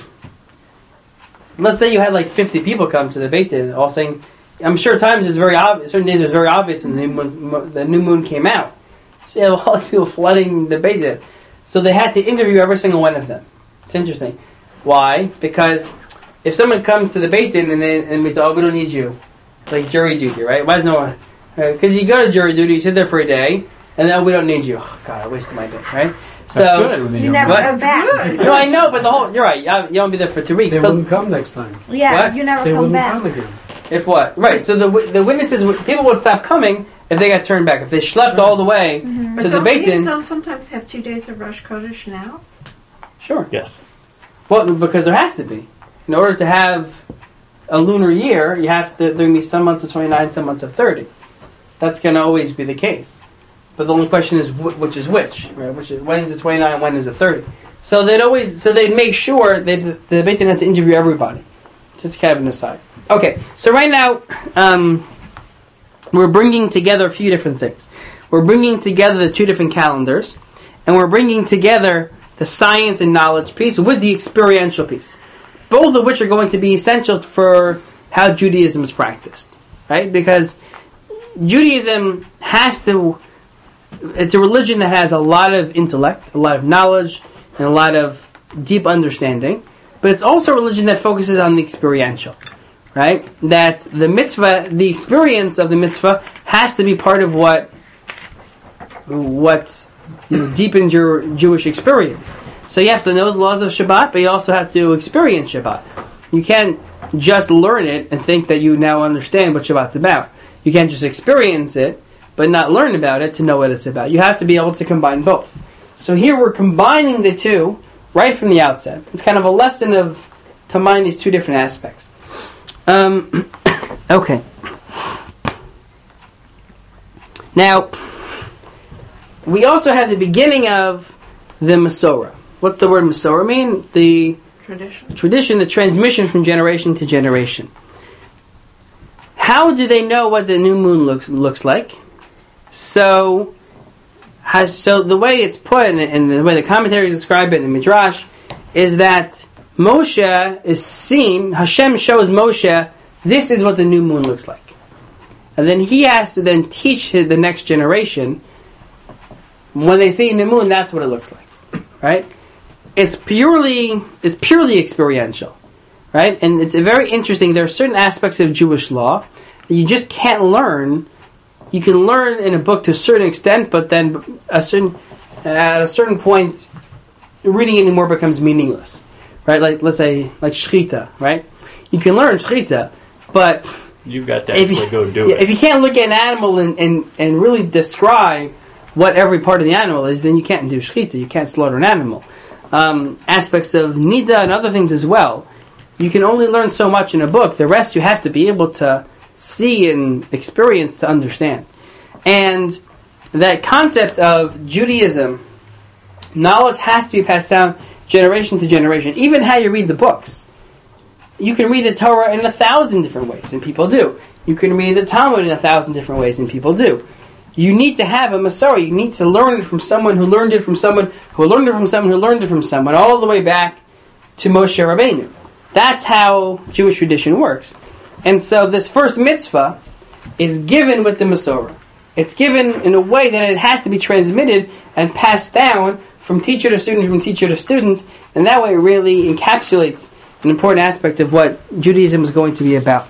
let's say you had like fifty people come to the Beit Din, all saying, I'm sure times is very obvious. Certain days it was very obvious when the new moon, the new moon came out. So you have all these people flooding the Beit Din. So they had to interview every single one of them. It's interesting. Why? Because if someone comes to the Beit Din and they and we say, oh, we don't need you, like jury duty, right? Why is no one? Because you go to jury duty, you sit there for a day, and then oh, we don't need you. Oh, God, I wasted my day, right? So That's good when they You don't never What? come back. no, I know, but the whole you're right. You don't be there for two weeks. They But wouldn't come next time. Yeah, What? you never They come wouldn't back. come again. if what? Right. So the wi- the witnesses, would- people would stop coming if they got turned back. If they schlepped all the way Mm-hmm. But to the don't Beit we Din, don't sometimes have two days of Rosh Chodesh now? sure. Yes. Well, because there has to be. In order to have a lunar year, you have to. There can be some months of twenty-nine, some months of thirty. That's going to always be the case. But the only question is wh- which is which, right? Which is when is it twenty-nine, when is it thirty? So they'd always, so they'd make sure that the, the Beit Din had to interview everybody. Just kind of an aside. Okay, so right now um, we're bringing together a few different things. We're bringing together the two different calendars, and we're bringing together the science and knowledge piece with the experiential piece, both of which are going to be essential for how Judaism is practiced, right? Because Judaism has to, it's a religion that has a lot of intellect, a lot of knowledge, and a lot of deep understanding, but it's also a religion that focuses on the experiential, right? That the mitzvah, the experience of the mitzvah has to be part of what what you know, deepens your Jewish experience. So you have to know the laws of Shabbat, but you also have to experience Shabbat. You can't just learn it and think that you now understand what Shabbat's about. You can't just experience it, but not learn about it to know what it's about. You have to be able to combine both. So here we're combining the two right from the outset. It's kind of a lesson of combining these two different aspects. Um, okay. Now, we also have the beginning of the Masorah. What's the word Masorah mean? The Tradition. tradition, the transmission from generation to generation. How do they know what the new moon looks looks like? So, has, so the way it's put, and, and the way the commentaries describe it in the Midrash, is that Moshe is seen, Hashem shows Moshe, this is what the new moon looks like. And then he has to then teach his, the next generation, when they see the moon, that's what it looks like. Right? It's purely, it's purely experiential. Right? And it's very interesting, there are certain aspects of Jewish law that you just can't learn. You can learn in a book to a certain extent, but then a certain, at a certain point, reading it anymore becomes meaningless. Right? Like, let's say, like Shechita, right? You can learn Shechita, but You've got to if actually you, go do yeah, it. if you can't look at an animal and, and, and really describe what every part of the animal is, then you can't do Shechita. You can't slaughter an animal. Um, aspects of Nida and other things as well. You can only learn so much in a book. The rest you have to be able to see and experience to understand. And that concept of Judaism, knowledge has to be passed down generation to generation. Even how you read the books. You can read the Torah in a thousand different ways, and people do. You can read the Talmud in a thousand different ways, and people do. You need to have a Masorah. You need to learn it from someone who learned it from someone who learned it from someone who learned it from someone, all the way back to Moshe Rabbeinu. That's how Jewish tradition works. And so this first mitzvah is given with the Masorah. It's given in a way that it has to be transmitted and passed down from teacher to student, from teacher to student, and that way it really encapsulates an important aspect of what Judaism is going to be about.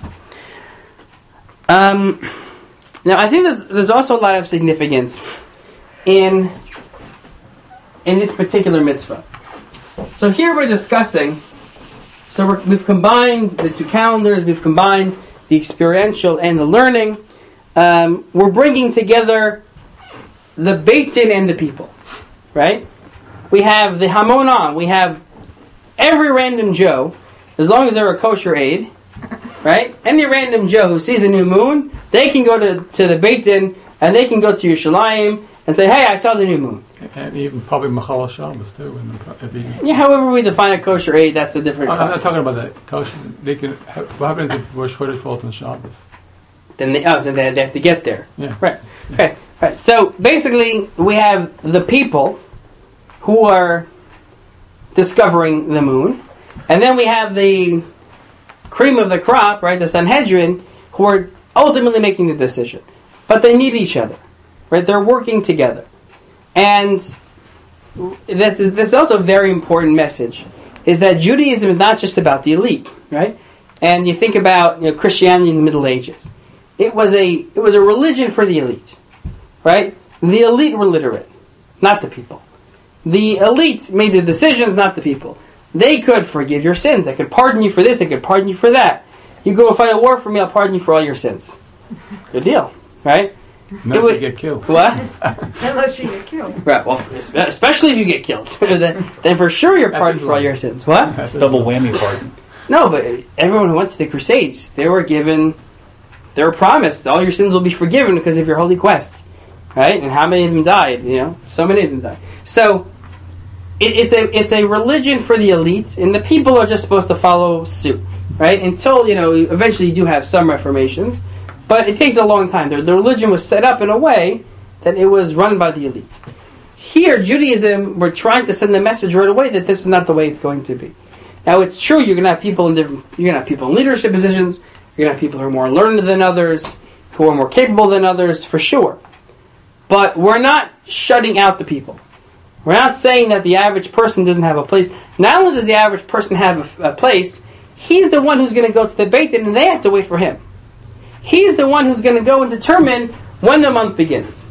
Um, now, I think there's, there's also a lot of significance in in this particular mitzvah. So here we're discussing, so we're, we've combined the two calendars, we've combined the experiential and the learning. Um, we're bringing together the Beit Din and the people, right? We have the Hamonah, we have every random Joe, as long as they're a kosher aid, right? Any random Joe who sees the new moon, they can go to, to the Beit Din and they can go to Yerushalayim and say, hey, I saw the new moon. And even probably Machal Shabbos too. In the, if he, Yeah, however we define a kosher aid, that's a different I'm not concept. talking about that kosher. They can. What happens if Rosh Chodesh falls on Shabbos? Then they, oh, so they, they have to get there. Yeah. Right. Okay. Right. So basically, we have the people who are discovering the moon, and then we have the cream of the crop, right? The Sanhedrin, who are ultimately making the decision, but they need each other, right? They're working together, and that's, that's also a very important message: is that Judaism is not just about the elite, right? And you think about, you know, Christianity in the Middle Ages. It was a it was a religion for the elite, right? The elite were literate, not the people. The elite made the decisions, not the people. They could forgive your sins. They could pardon you for this. They could pardon you for that. You go fight a war for me, I'll pardon you for all your sins. Good deal, right? Not It would- to get killed. What? Unless you get killed. Right. Well, especially if you get killed, then, then for sure you're That's pardoned his for all line. your sins. What? That's Double it. whammy pardon. No, but everyone who went to the Crusades, they were given, they were promised all your sins will be forgiven because of your holy quest, right? And how many of them died? You know, so many of them died. So it, it's a it's a religion for the elite, and the people are just supposed to follow suit, right? Until, you know, eventually you do have some reformations, but it takes a long time. The, the religion was set up in a way that it was run by the elite. Here, Judaism, we're trying to send the message right away that this is not the way it's going to be. Now, it's true you're going to have people in different. You're going to have people in leadership positions. You're going to have people who are more learned than others, who are more capable than others, for sure. But we're not shutting out the people. We're not saying that the average person doesn't have a place. Not only does the average person have a, a place, he's the one who's going to go to the Beit Din, and they have to wait for him. He's the one who's going to go and determine when the month begins.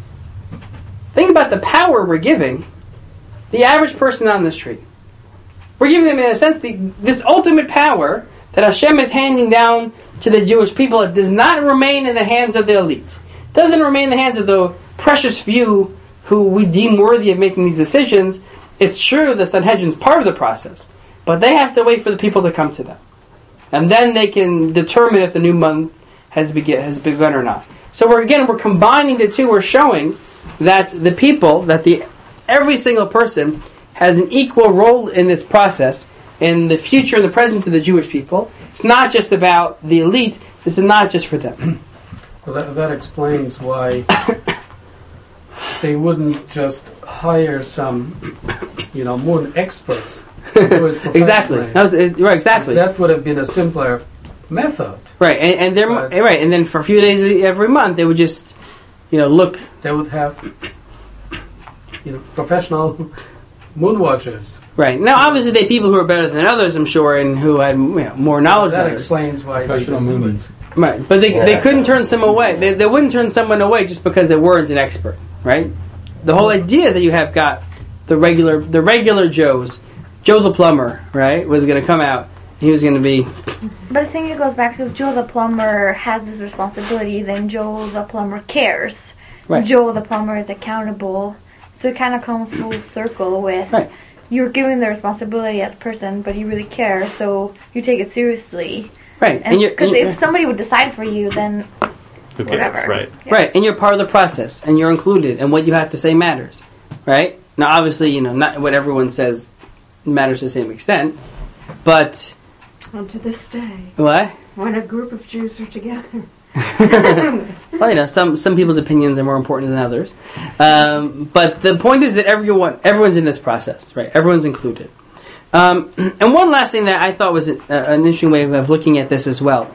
Think about the power we're giving the average person on the street. We're giving them, in a sense, the, this ultimate power that Hashem is handing down to the Jewish people. It does not remain in the hands of the elite. doesn't remain in the hands of the precious few who we deem worthy of making these decisions. It's true the Sanhedrin's part of the process, but they have to wait for the people to come to them. And then they can determine if the new month has, begin, has begun or not. So we're again, we're combining the two. We're showing that the people, that the every single person has an equal role in this process, in the future and the present of the Jewish people. It's not just about the elite. This is not just for them. Well, that, that explains why they wouldn't just hire some, you know, moon experts to do it professionally. Exactly. That was, it, right. Exactly. That would have been a simpler method. Right, and, and they're But- right, and then for a few days every month they would just, you know, look. They would have, you know, professional moon watchers. Right now, obviously, they people who are better than others, I'm sure, and who had, you know, more knowledge than That others. explains why they Professional didn't do it. moonies. Right, but they they couldn't turn some away. They they wouldn't turn someone away just because they weren't an expert. Right, the whole idea is that you have got the regular the regular Joes. Joe the plumber, right, was going to come out. He was going to be. But I think it goes back to if Joe the plumber has this responsibility, then Joe the plumber cares. Right. Joe the plumber is accountable. So it kind of comes full circle with Right. you're given the responsibility as a person, but you really care, so you take it seriously. Right, and you're, Because and you're- if somebody would decide for you, then Who cares? whatever. Right. Yeah. right, and you're part of the process, and you're included, and what you have to say matters. Right now, obviously, you know, not what everyone says matters to the same extent, but And to this day, what? when a group of Jews are together, Well, you know, some some people's opinions are more important than others. Um, but the point is that everyone everyone's in this process, right? Everyone's included. Um, and one last thing that I thought was a, an interesting way of looking at this as well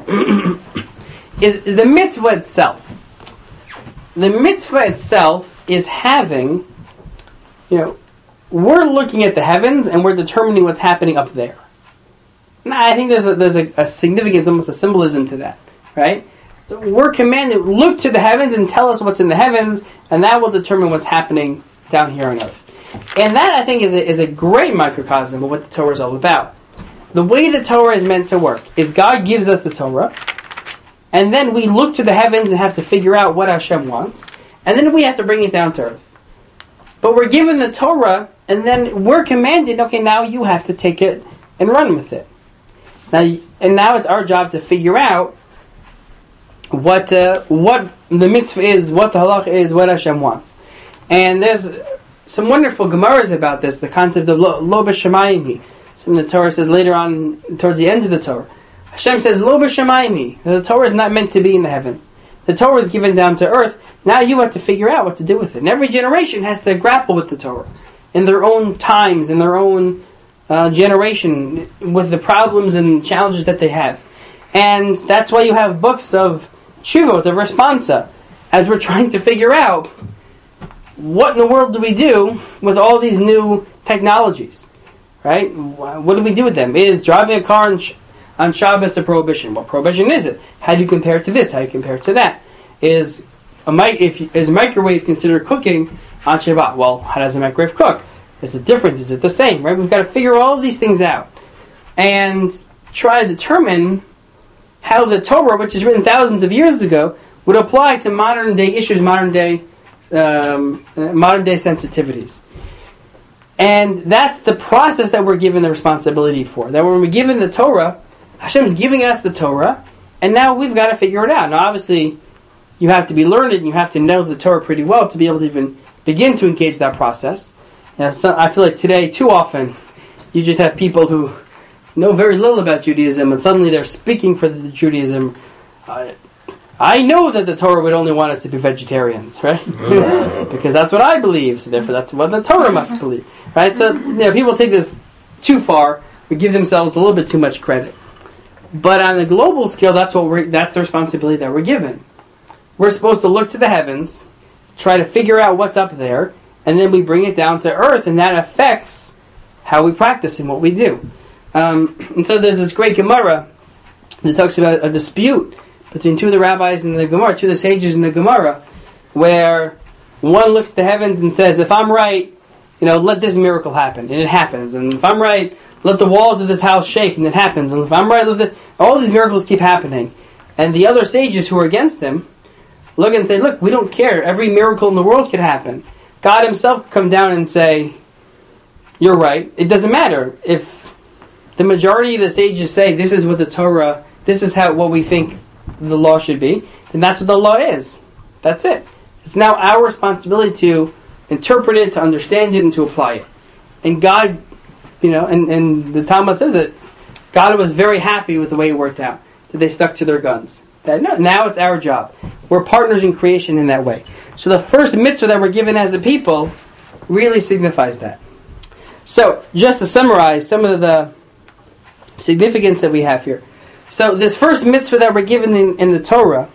is, is the mitzvah itself. The mitzvah itself is having, you know, we're looking at the heavens and we're determining what's happening up there. Now, I think there's a, there's a, a significance, almost a symbolism to that, right? We're commanded, look to the heavens and tell us what's in the heavens, and that will determine what's happening down here on earth. And that, I think, is a, is a great microcosm of what the Torah is all about. The way the Torah is meant to work is God gives us the Torah, and then we look to the heavens and have to figure out what Hashem wants, and then we have to bring it down to earth. But we're given the Torah, and then we're commanded, okay, now you have to take it and run with it. Now, and now it's our job to figure out what uh, what the mitzvah is, what the halach is, what Hashem wants. And there's some wonderful Gemaras about this, the concept of lo, lo b'shamayim. Something the Torah says later on, towards the end of the Torah. Hashem says, lo b'shamayim. The Torah is not meant to be in the heavens. The Torah is given down to earth. Now you have to figure out what to do with it. And every generation has to grapple with the Torah in their own times, in their own uh, generation, with the problems and challenges that they have. And that's why you have books of Shuvot, of responsa, as we're trying to figure out what in the world do we do with all these new technologies, right? What do we do with them? Is driving a car on, sh- on Shabbos a prohibition? What prohibition is it? How do you compare it to this? How do you compare it to that? Is a mic- if you, is microwave considered cooking on Shabbat? Well, how does a microwave cook? Is it different? Is it the same? Right? We've got to figure all of these things out and try to determine how the Torah, which is written thousands of years ago, would apply to modern day issues, modern day um, uh, modern day sensitivities. And that's the process that we're given the responsibility for. That when we're given the Torah, Hashem's giving us the Torah, and now we've got to figure it out. Now, obviously, you have to be learned and you have to know the Torah pretty well to be able to even begin to engage that process. You know, so I feel like today, too often, you just have people who know very little about Judaism, and suddenly they're speaking for the Judaism. Uh, I know that the Torah would only want us to be vegetarians, right? Because that's what I believe, so therefore that's what the Torah must believe, right? So, you know, people take this too far, we give themselves a little bit too much credit. But on the global scale, that's what we're, that's the responsibility that we're given. We're supposed to look to the heavens, try to figure out what's up there, and then we bring it down to earth, and that affects how we practice and what we do. Um, and so there's this great Gemara that talks about a dispute between two of the rabbis in the Gemara, two of the sages in the Gemara, where one looks to the heavens and says, if I'm right, you know, let this miracle happen, and it happens. And if I'm right, let the walls of this house shake, and it happens. And if I'm right, let the, all these miracles keep happening. And the other sages who are against him look and say, look, we don't care. Every miracle in the world could happen. God himself could come down and say, you're right. It doesn't matter. If the majority of the sages say this is what the Torah, this is how what we think the law should be, then that's what the law is. That's it. It's now our responsibility to interpret it, to understand it, and to apply it. And God, you know, and, and the Talmud says that God was very happy with the way it worked out, that they stuck to their guns. That no, now it's our job. We're partners in creation in that way. So the first mitzvah that we're given as a people really signifies that. So, just to summarize some of the significance that we have here. So, this first mitzvah that we're given in, in the Torah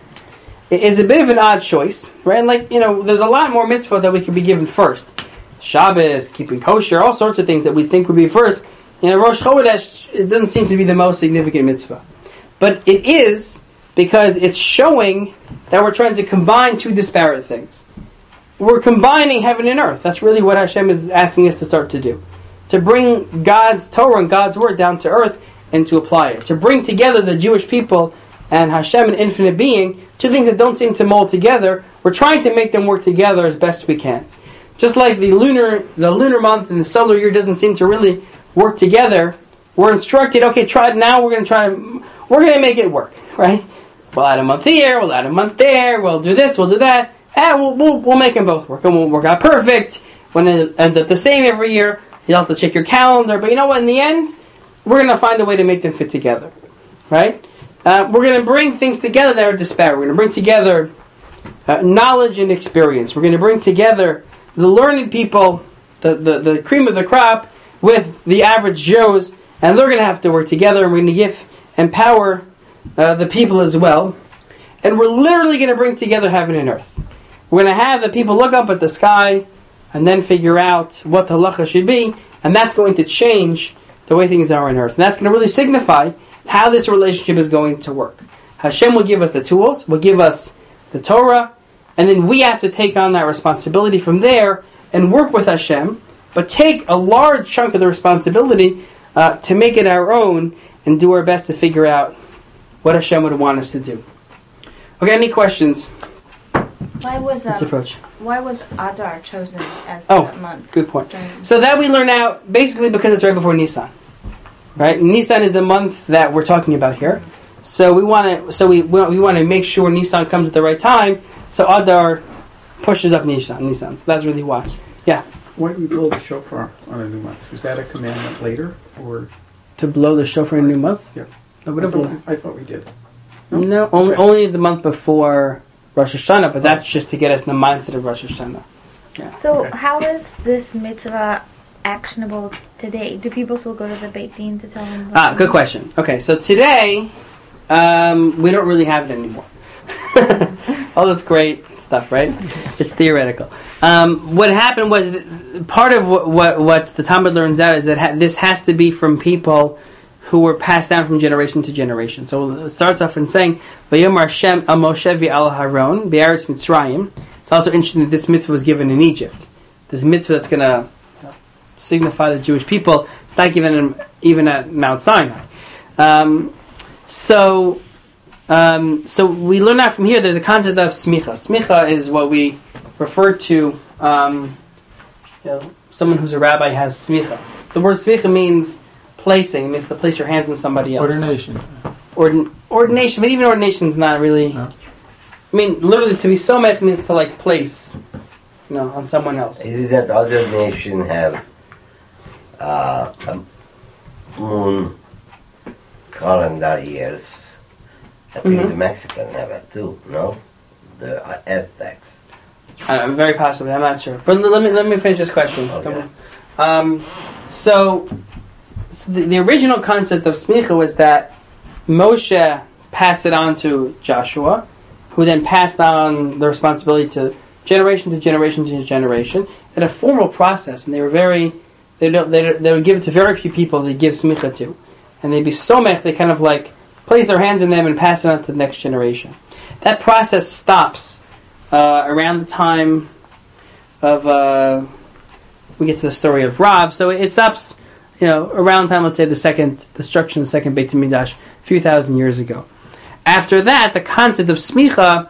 is a bit of an odd choice, right? Like, you know, there's a lot more mitzvah that we could be given first. Shabbos, keeping kosher, all sorts of things that we think would be first. You know, Rosh Chodesh, it doesn't seem to be the most significant mitzvah. But it is because it's showing that we're trying to combine two disparate things. We're combining heaven and earth. That's really what Hashem is asking us to start to do. To bring God's Torah and God's Word down to earth and to apply it. To bring together the Jewish people and Hashem, an infinite being, two things that don't seem to mold together. We're trying to make them work together as best we can. Just like the lunar the lunar month and the solar year doesn't seem to really work together, we're instructed, okay, try now we're going to try to, we're going to make it work, right? We'll add a month here, we'll add a month there, we'll do this, we'll do that, and we'll, we'll, we'll make them both work, and we'll work out perfect. When it end up the same every year, you'll have to check your calendar, but you know what, in the end, we're going to find a way to make them fit together, right? Uh, we're going to bring things together that are disparate. We're going to bring together uh, knowledge and experience. We're going to bring together the learned people, the, the, the cream of the crop, with the average Joes, and they're going to have to work together, and we're going to give, empower uh, the people as well. And we're literally going to bring together heaven and earth. We're going to have the people look up at the sky, and then figure out what the halacha should be, and that's going to change the way things are on earth. And that's going to really signify how this relationship is going to work. Hashem will give us the tools, will give us the Torah, and then we have to take on that responsibility from there and work with Hashem, but take a large chunk of the responsibility uh, to make it our own and do our best to figure out what Hashem would want us to do. Okay, any questions? Why was This um, approach. why was Adar chosen as Oh, the month? good point. So that we learn out basically because it's right before Nisan, right? Nisan is the month that we're talking about here. So we want to, so we we want to make sure Nisan comes at the right time. So Adar pushes up Nisan. Nisan. So that's really why. Yeah. Why do we blow the shofar on a new month? Is that a commandment later, or To blow the shofar in a new month. Yeah. No, I we don't blow. thought, I thought we did. No, only Okay. only the month before Rosh Hashanah, but that's just to get us in the mindset of Rosh Hashanah. Yeah. So Okay. how is this mitzvah actionable today? Do people still go to the Beit Din to tell them? what Ah, to good do? question. Okay, so today, um, we don't really have it anymore. All that's great stuff, right? It's theoretical. Um, what happened was, th- part of what, what, what the Talmud learns out is that ha- this has to be from people who were passed down from generation to generation. So it starts off in saying, "Vayomar Hashem al Moshe v'al Haron be'aretz Mitzrayim." It's also interesting that this mitzvah was given in Egypt. This mitzvah that's going to signify the Jewish people. It's not given in, even at Mount Sinai. Um, so, um, so we learn that from here. There's a concept of smicha. Smicha is what we refer to. Um, you know, someone who's a rabbi has smicha. The word smicha means placing. It means to place your hands on somebody else. Ordination. Ordin- ordination, but even ordination is not really. No. I mean, literally, to be somech means to like place, you know, on someone else. Is it that other nations have uh, a moon calendar years? I think Mhm. the Mexicans have it too, no? The uh, Aztecs. Uh, very possibly, I'm not sure. But l- let me let me finish this question. Okay. Um, so, so the, the original concept of smicha was that Moshe passed it on to Joshua, who then passed on the responsibility to generation to generation to generation in a formal process, and they were very they don't they, they would give it to very few people. They give smicha to, and they'd be so mech they kind of like place their hands in them and pass it on to the next generation. That process stops uh, around the time of uh, we get to the story of Rav. So it stops, you know, around the time, let's say, the second destruction of the second Beit Midrash, a few thousand years ago. After that, the concept of smicha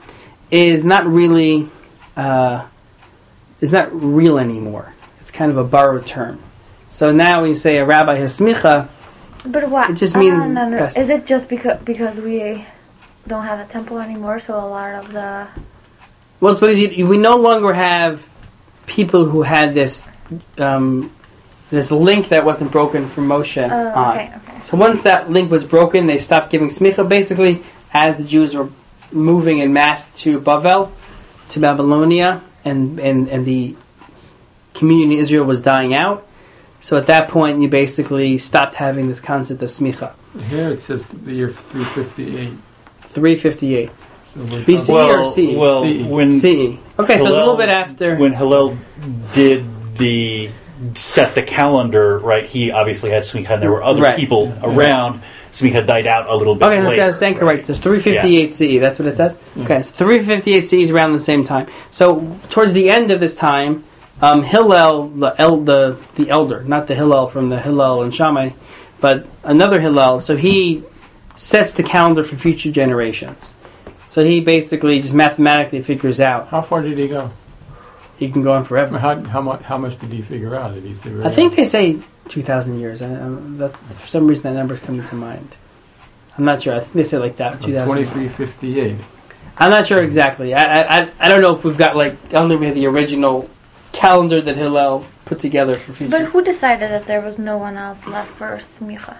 is not really uh, is not real anymore. It's kind of a borrowed term. So now when you say a rabbi has smicha, But what? it just means. Uh, no, no. yes. Is it just because because we don't have a temple anymore? So a lot of the Well, it's because you, we no longer have people who had this um, this link that wasn't broken from Moshe Oh, on. okay, okay. So once that link was broken, they stopped giving smicha. Basically, as the Jews were moving en masse to Bavel, to Babylonia, and, and, and the community in Israel was dying out. So at that point, you basically stopped having this concept of smicha. Here it says the year three fifty-eight. three fifty-eight. So we're B C E talking- or C E? Well, C E. when C E. Okay, so it's a little bit after. when Hillel did the set the calendar, right? He obviously had Smicha, and there were other Right. people around. Smicha died out a little bit Okay, so later. I was saying correct. So it's three fifty-eight C E. That's what it says? Yeah. Okay, so three fifty-eight C E is around the same time. So towards the end of this time, um, Hillel, the, el- the the elder, not the Hillel from the Hillel and Shammai, but another Hillel, so he sets the calendar for future generations. So he basically just mathematically figures out How far did he go? he can go on I mean, forever. How, how much? How much did he figure out? Did he figure? I out? think they say two thousand years. I, I, that, for some reason that number's coming to mind. I'm not sure. I think they say like that, two thousand. Twenty-three fifty-eight. I'm not sure exactly. I, I I don't know if we've got like I don't think we have the original calendar that Hillel put together for future. But who decided that there was no one else left for smicha?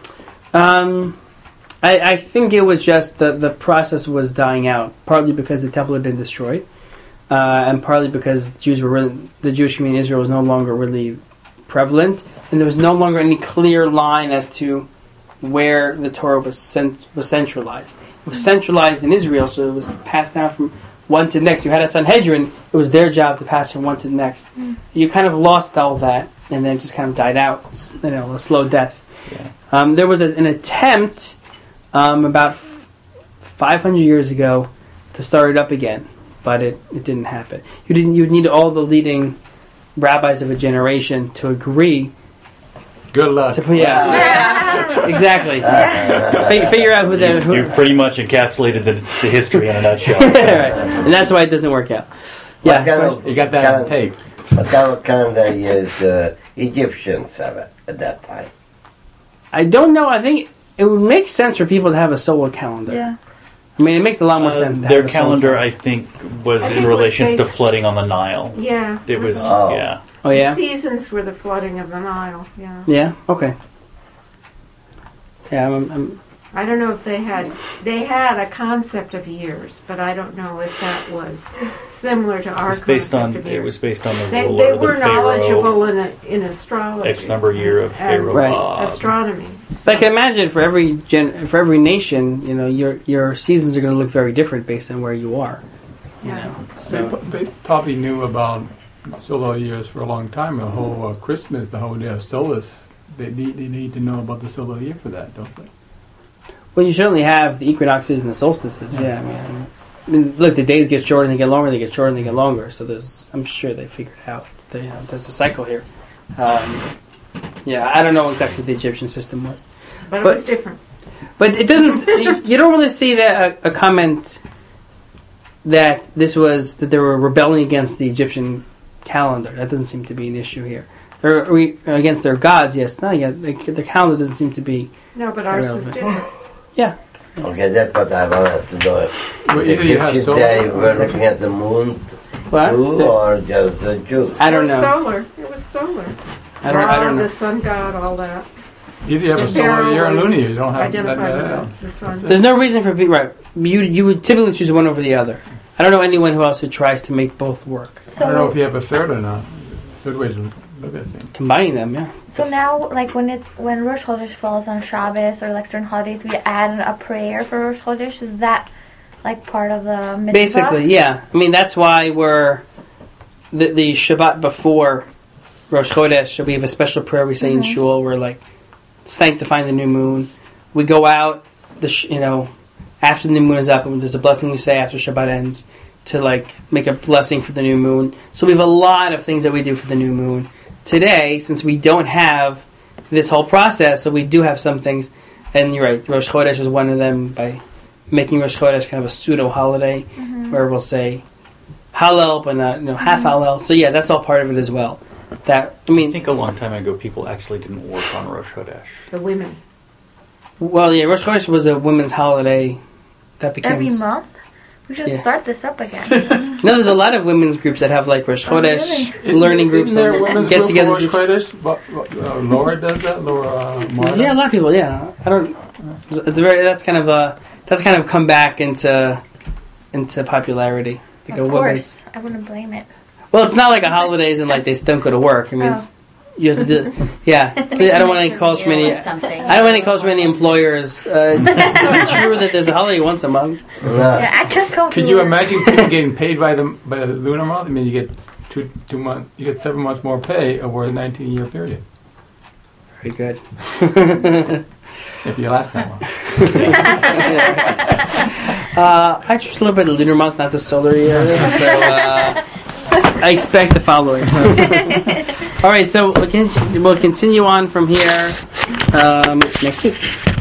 Um, I I think it was just the the process was dying out, partly because the temple had been destroyed, uh, and partly because Jews were really, the Jewish community in Israel was no longer really prevalent, and there was no longer any clear line as to where the Torah was cent- was centralized. It was centralized in Israel, so it was passed down from one to the next. You had a Sanhedrin; it was their job to pass from one to the next. Mm. You kind of lost all that, and then it just kind of died out. You know, a slow death. Yeah. Um, there was a, an attempt um, about f- five hundred years ago to start it up again, but it, it didn't happen. You didn't. You'd need all the leading rabbis of a generation to agree Good luck. to put yeah, exactly. Fi- figure out who the You, who, you've pretty much encapsulated the, the history in a nutshell. right. And that's why it doesn't work out. What Yeah, kind of, You got that on kind, tape. what kind of calendar is uh, Egyptians have it at that time? I don't know. I think it would make sense for people to have a solar calendar. Yeah. I mean, it makes a lot more Uh, sense. To their have a solar calendar, I think, was I in think it was relation to based- flooding on the Nile. Yeah. It was, Oh. yeah. Oh yeah. The seasons were the flooding of the Nile. Yeah. Yeah. Okay. Yeah. I'm, I'm, I don't know if they had they had a concept of years, but I don't know if that was similar to It our was based concept on of it years. was based on the They, ruler, they the were pharaoh, knowledgeable in a, in astrology. X number year of and pharaoh. Right. Bob. astronomy. But I can imagine for every gen, for every nation, you know, your your seasons are going to look very different based on where you are. You Yeah. know, They, so pro- they probably knew about solar years for a long time. The whole uh, Christmas, the whole day of Solstice. They need they need to know about the solar year for that, don't they? well, you certainly have the equinoxes and the solstices. Yeah, I mean, I mean, look, the days get shorter and they get longer. They get shorter and they get longer. So there's, I'm sure they figured out. That, you know, there's a cycle here. Um, yeah, I don't know exactly what the Egyptian system was. But it But- was different. But it doesn't. you- you don't really see that a, a comment that this was that they were rebelling against the Egyptian calendar. That doesn't seem to be an issue here. Or we, against their gods, yes. No, yeah, the, the calendar doesn't seem to be. No, but ours was Irrelevant. different. Okay, that's what I wanted to know. Well, The either you have Egyptians, solar. they were looking at the moon What? too, or just the Jews? I don't it was know. solar. It was solar. I don't. I Ra, don't know. The sun god, all that. Either you have a The solar pharaoh year or was lunar year. You don't have that. identified that with the, the sun. There's no reason for be right. You you would typically choose one over the other. I don't know anyone who else who tries to make both work. I don't know if So you have a third or not. Third way to look at things. Combining them, yeah. so now, like when it when Rosh Chodesh falls on Shabbos or like certain holidays, we add a prayer for Rosh Chodesh. Is that like part of the mitzvah? Basically, yeah. I mean, that's why we're the, the Shabbat before Rosh Chodesh. We have a special prayer we say in Mhm. shul. We're like sanctifying the new moon. We go out, the sh- you know, after the new moon is up, and there's a blessing we say after Shabbat ends to like make a blessing for the new moon. So we have a lot of things that we do for the new moon. Today, since we don't have this whole process, so we do have some things. And you're right, Rosh Chodesh is one of them by making Rosh Chodesh kind of a pseudo holiday, Mm-hmm. where we'll say Hallel, but not you know half Hallel. So yeah, that's all part of it as well. That I I mean, think a long time ago, people actually didn't work on Rosh Chodesh. The women. well, yeah, Rosh Chodesh was a women's holiday that became. Every month? We should Yeah. start this up again. No, there's a lot of women's groups that have like Rosh Oh, Chodesh really? Isn't learning there- groups, Isn't there a and women's get group together. for Rosh groups. Chodesh? But, uh, Laura does that. Laura uh, Marta? Yeah, a lot of people. Yeah, I don't. It's very. That's kind of a. That's kind of come back into into popularity. Like a Of women's. course. I wouldn't blame it. Well, it's not like a holidays and like they don't go to work. I mean, Oh. you have to do. Yeah, I don't want any calls from any. I don't want any calls from any employers. Uh, is it true that there's a holiday once a month? No. Yeah, I could come Could to you work. imagine people getting paid by the by the lunar month? I mean, you get two two months, you get seven months more pay over a nineteen year period Very good. if you last that long. uh, I just live by the lunar month, not the solar year. So uh, I expect the following. All right, so we'll con- we'll continue on from here um, next week.